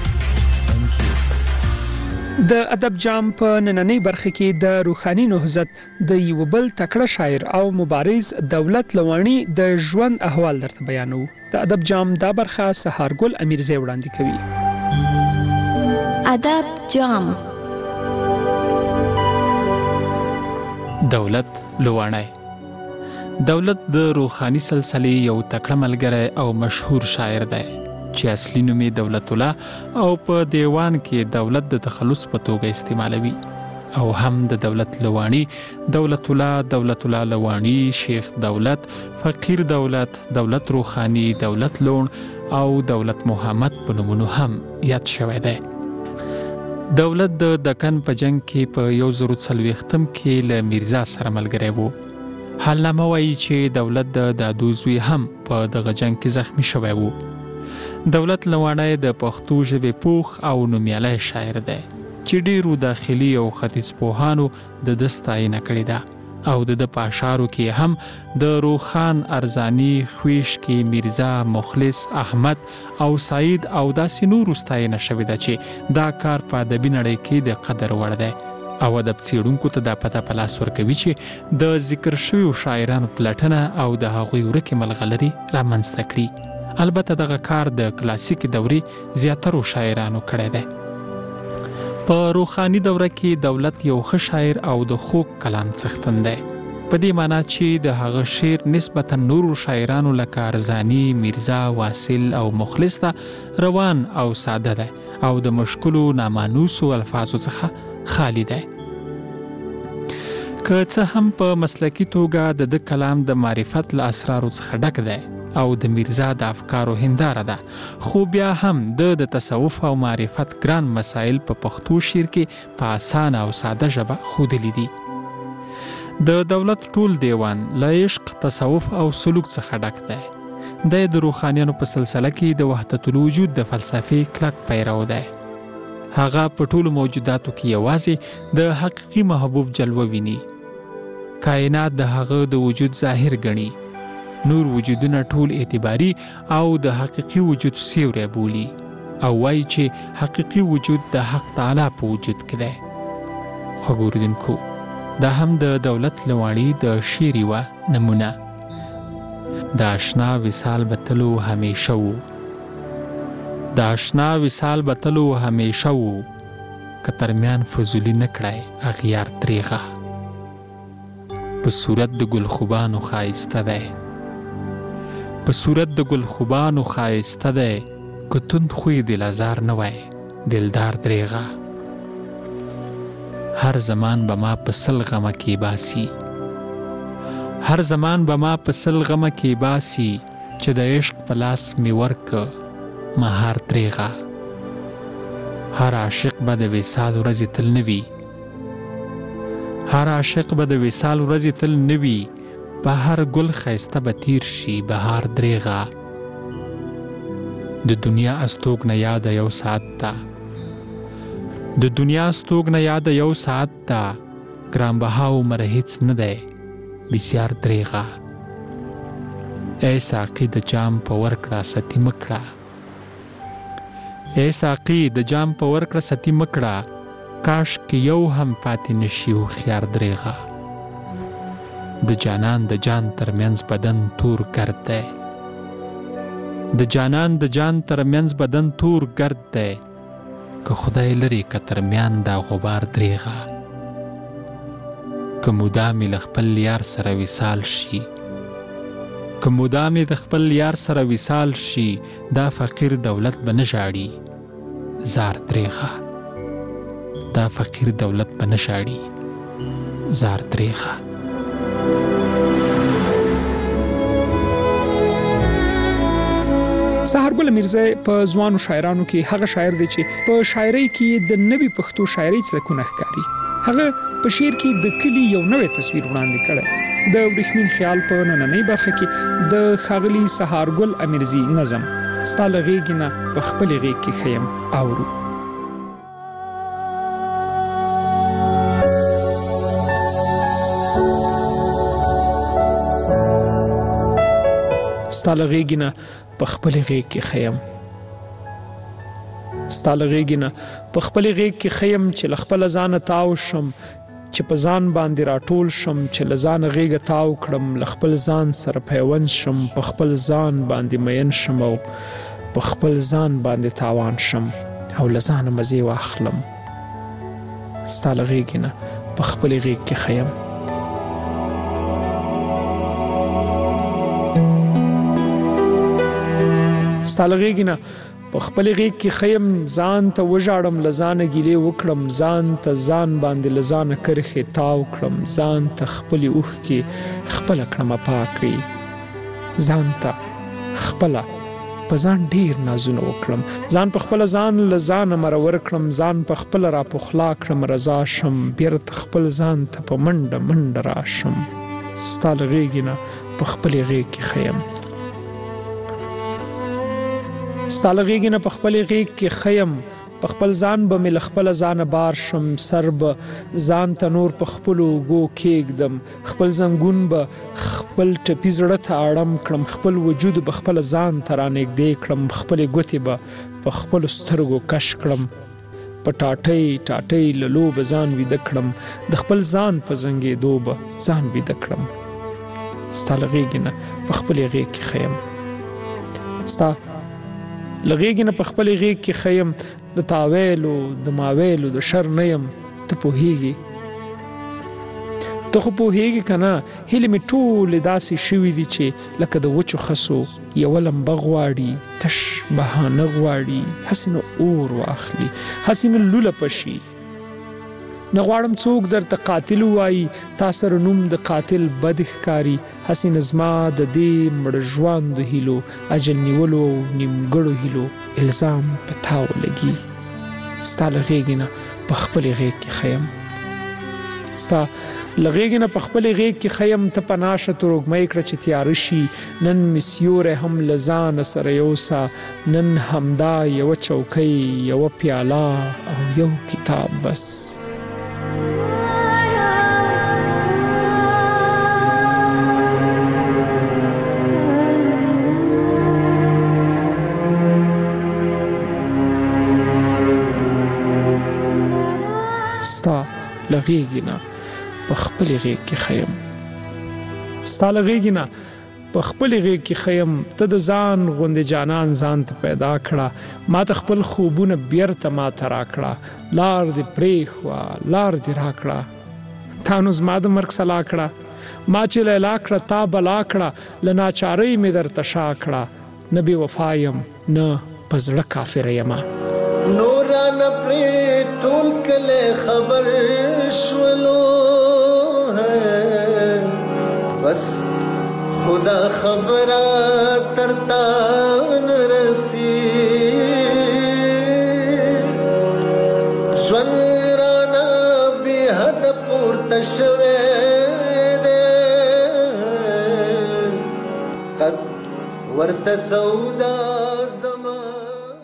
د ادب جام په نننۍ برخه کې د روحاني نهضت د یو بل تکړه شاعر او مبارز دولت لوانی د ژوند احوال درته بیانو. د ادب جام دا برخه سهارګل امیرزی وړاندې کوي. ادب جام. دولت لوانی دولت د روحاني سلسلې یو تکړه ملګری او مشهور شاعر دی چې اصلي نوم یې دولت الله او په دیوان کې دولت د تخلص په توګه استعمالوي، او هم د دولت لوانی، دولت الله لوانی، شیخ دولت، فقیر دولت، دولت روحانی، دولت لون او دولت محمد په نومونو هم یاد شوی دی. دولت د دکن په جنگ کې په 1940 کې له میرزا سره ملګری وو. حالنامه وایي چې دولت د دادو زوی هم په دغه جنگ کې زخمی شوی وو. دولت لوانی د پښتو ژبې پوخ او نومیالی شاعر دی چې ډیرو داخلي او ختیځ پوهانو د ده ستاینه کړې ده، او د په اشعارو کې هم د روخان، ارزانی، خویشکی، میرزا، مخلص، احمد او سعید او داسې نورو ستاینه شوې ده چې دا کار په ادبي نړۍ کې د قدر وړ دی، او ادب څېړونکو ته دا پته په لاس ورکوي چې د ذکر شویو شاعرانو پلټنه او د هغوی ورکې ملغلرې رامنځته کړي. البته دغه کار د کلاسیکي دورې زیاترو شاعرانو کړی دی. په روحاني دوره کې دولت یو ښه شاعر او د خوږ کلام څښتن دی، په دې معنی چې د هغه شعر نسبتا نورو شاعرانو لکه ارزانی، میرزا، واصل او مخلص ته روان او ساده دی او د مشکلو نامانوسو الفاظو څخه خالی دی. که څه هم په مسلکي توګه د کلام د معرفت له اسرارو څخه ډک دی او د میرزا د افکارو هنداره ده، خو بیا هم د تصوف او معرفت ګران مسائل په پښتو شعر کې په اسانه او ساده ژبه ښودلي دي. د دولت ټول دیوان له عشق، تصوف او سلوک څخه ډک دی. د روحانیانو په سلسله کې د وحدت الوجود د فلسفې کلک پیرو دی. هغه په ټولو موجوداتو کې یوازې د حقیقي محبوب جلوه ویني. کائنات د هغه د وجود ظاهر ګڼي. نور وجودونه ټول اعتباري او د حقیقي وجود سیوری بولي، او وایي چې حقیقي وجود د حق تعالی په وجود کې دی. خوږ اوریدونکو، دا هم د دولت لوانی د شعر یوه نمونه. د اشنا وصال به تلو همیشه وو، د اشنا وصال به تلو همیشه وو، که ترمیان فضولي نه کړی اغیار تریغه. په صورت د ګل خوبانو ښایسته دی په صورت د ګل خوبانو ښایسته دی که توند خوی دلازار نه وای دلدار دریغه هر زمان به ما په سل غمه کې باسي هر زمان به ما په سل غمه کې باسي چې د عشق په لاس مې ورکه مهار دریغه هر عاشق به د وصال ورځې تل نه وي هر عاشق به د وصال ورځې تل نه وي په هر ګل ښایسته به تیر شي بهار دریغه د دنیا استوګنه یاده یو ساعت ته د دنیا استوګنه یاده یو ساعت ته ګرانبها عمر هیڅ نه دی بسیار دریغه ای ساقي د جام په ورکړه ستي مکړه ای ساقي د جام په ورکړه ستي مکړه کاش کې یو هم پاتې نشي هوښیار دریغه د جانان د جان ترمنځ بدن تور ګرد دی د جانان د جان ترمنځ بدن تور ګرد دی که خدای لري که ترمیان دا غبار دریغه که مدامې له خپل یار سره وصال شي که مدامې د خپل یار سره وصال شي دا فقیر دولت به نه ژاړي زار دریغه دا فقیر دولت به نه ژاړي زار دریغه سحرګل میرزا په ځوانو شاعرانو کې هغه شاعر دی چې په شاعرۍ کې د نوې پښتو شاعرۍ څرکونه ښکاري هغه په شعر کې د کلی یو نوې تصویر وړاندې کړی د ورېښمین خیال په نننۍ برخه کې د ښاغلي سحرګل امیرزي نظم ستا له غېږې نه په خپلې غېږ کې ښیم اورو ستا له غېږې نه په خپلې غېږ کې ښیم ستا له غېږې نه په خپلې غېږ کې ښیم چې له خپله ځانه تاو شم چې په ځان باندې راټول شم چې له ځانه غېږه تاو کړم له خپل ځان سره پیوند شم په خپل ځان باندې مین شم او په خپل ځان باندې تاوان شم او له ځانه مزې واخلم ستا له غېږې نه په خپلې غېږ کې ښیم ستا له غېږې نه په خپلې غېږ کې ښیم ځان ته وژاړم له ځانه ګیلې وکړم ځان ته ځان باندې له ځانه کرښې تاو کړم ځان ته خپلې اوښکې خپله کړمه پاکې ځان ته خپله په ځان ډېر نازونه وکړم ځان په خپله ځان له ځانه مرور کړم ځان په خپله راپخلا کړم رضا شم بیرته خپل ځان ته په منډه منډه راشم ستا له غېږې نه په خپلې غېږ کې ښیم ستا له غېږې نه په خپلې غېږ کې ښیم په خپل ځان به مې له خپله ځانه بار شم سر به ځان ته نور په خپلو اوږو کېږدم خپل زنګون به خپل ټپي زړه ته اړم کړم خپل وجود به خپله ځان ته رانږدې کړم خپلې ګوتې به په خپلو سترګو کش کړم په ټاټۍ ټاټۍ له لوبه ځان ویده کړم د خپل ځان په زنګېدو به ځان ویده کړم ستا له غېږې نه په خپلې غېږ کې ښیم ستا له غېږې نه په خپلې غېږ کې ښیم د تاویلو د ماویلو د شر نه یم ته پوهېږې ته خو پوهېږې که نه هیلې مې ټولې داسې شوي دي چې لکه د وچو خسو یوه لمبه غواړي تش بهانه غواړي هسې نه اور واخلي هسې نه لوله پشي نه غواړم څوک درته قاتل ووایي تا سره نوم د قاتل بد ښکاري هسې نه زما د دې مړه ژوندو هیلو اجل نیولو او نیمګړو هیلو الزام په تا ولګي ستا له غېږې نه په خپلې غېږ کې ښیم ستا له غېږې نه په خپلې غېږ کې ښیم ته پناه شه تروږمۍ کړه چې تیاره شي نن مې سیوری هم له ځانه سره یوسه نن همدا یوه چوکۍ یوه پیاله او یو کتاب بس ستا له غېږې نه په خپلې غېږ کې ښیم ستا له غېږې نه په خپلې غېږ کې ښیم ته د ځان غوندې جانان ځان ته پیدا کړه ما ته خپل خوبونه بیرته ما ته راکړه لار دې پرېښوه لار دې راکړه تا نو زما د مرګ سلا کړه ما چې لیلا کړه تا بلا کړه له ناچارۍ مې درته شا کړه نه بې وفا یم نه په زړه کافره یمه نورانه پرې ټول کله خبر شولو بس خدا خبره ترتا نرسي ژوند رانه بې حده پورته شوی دی قد ورته سودا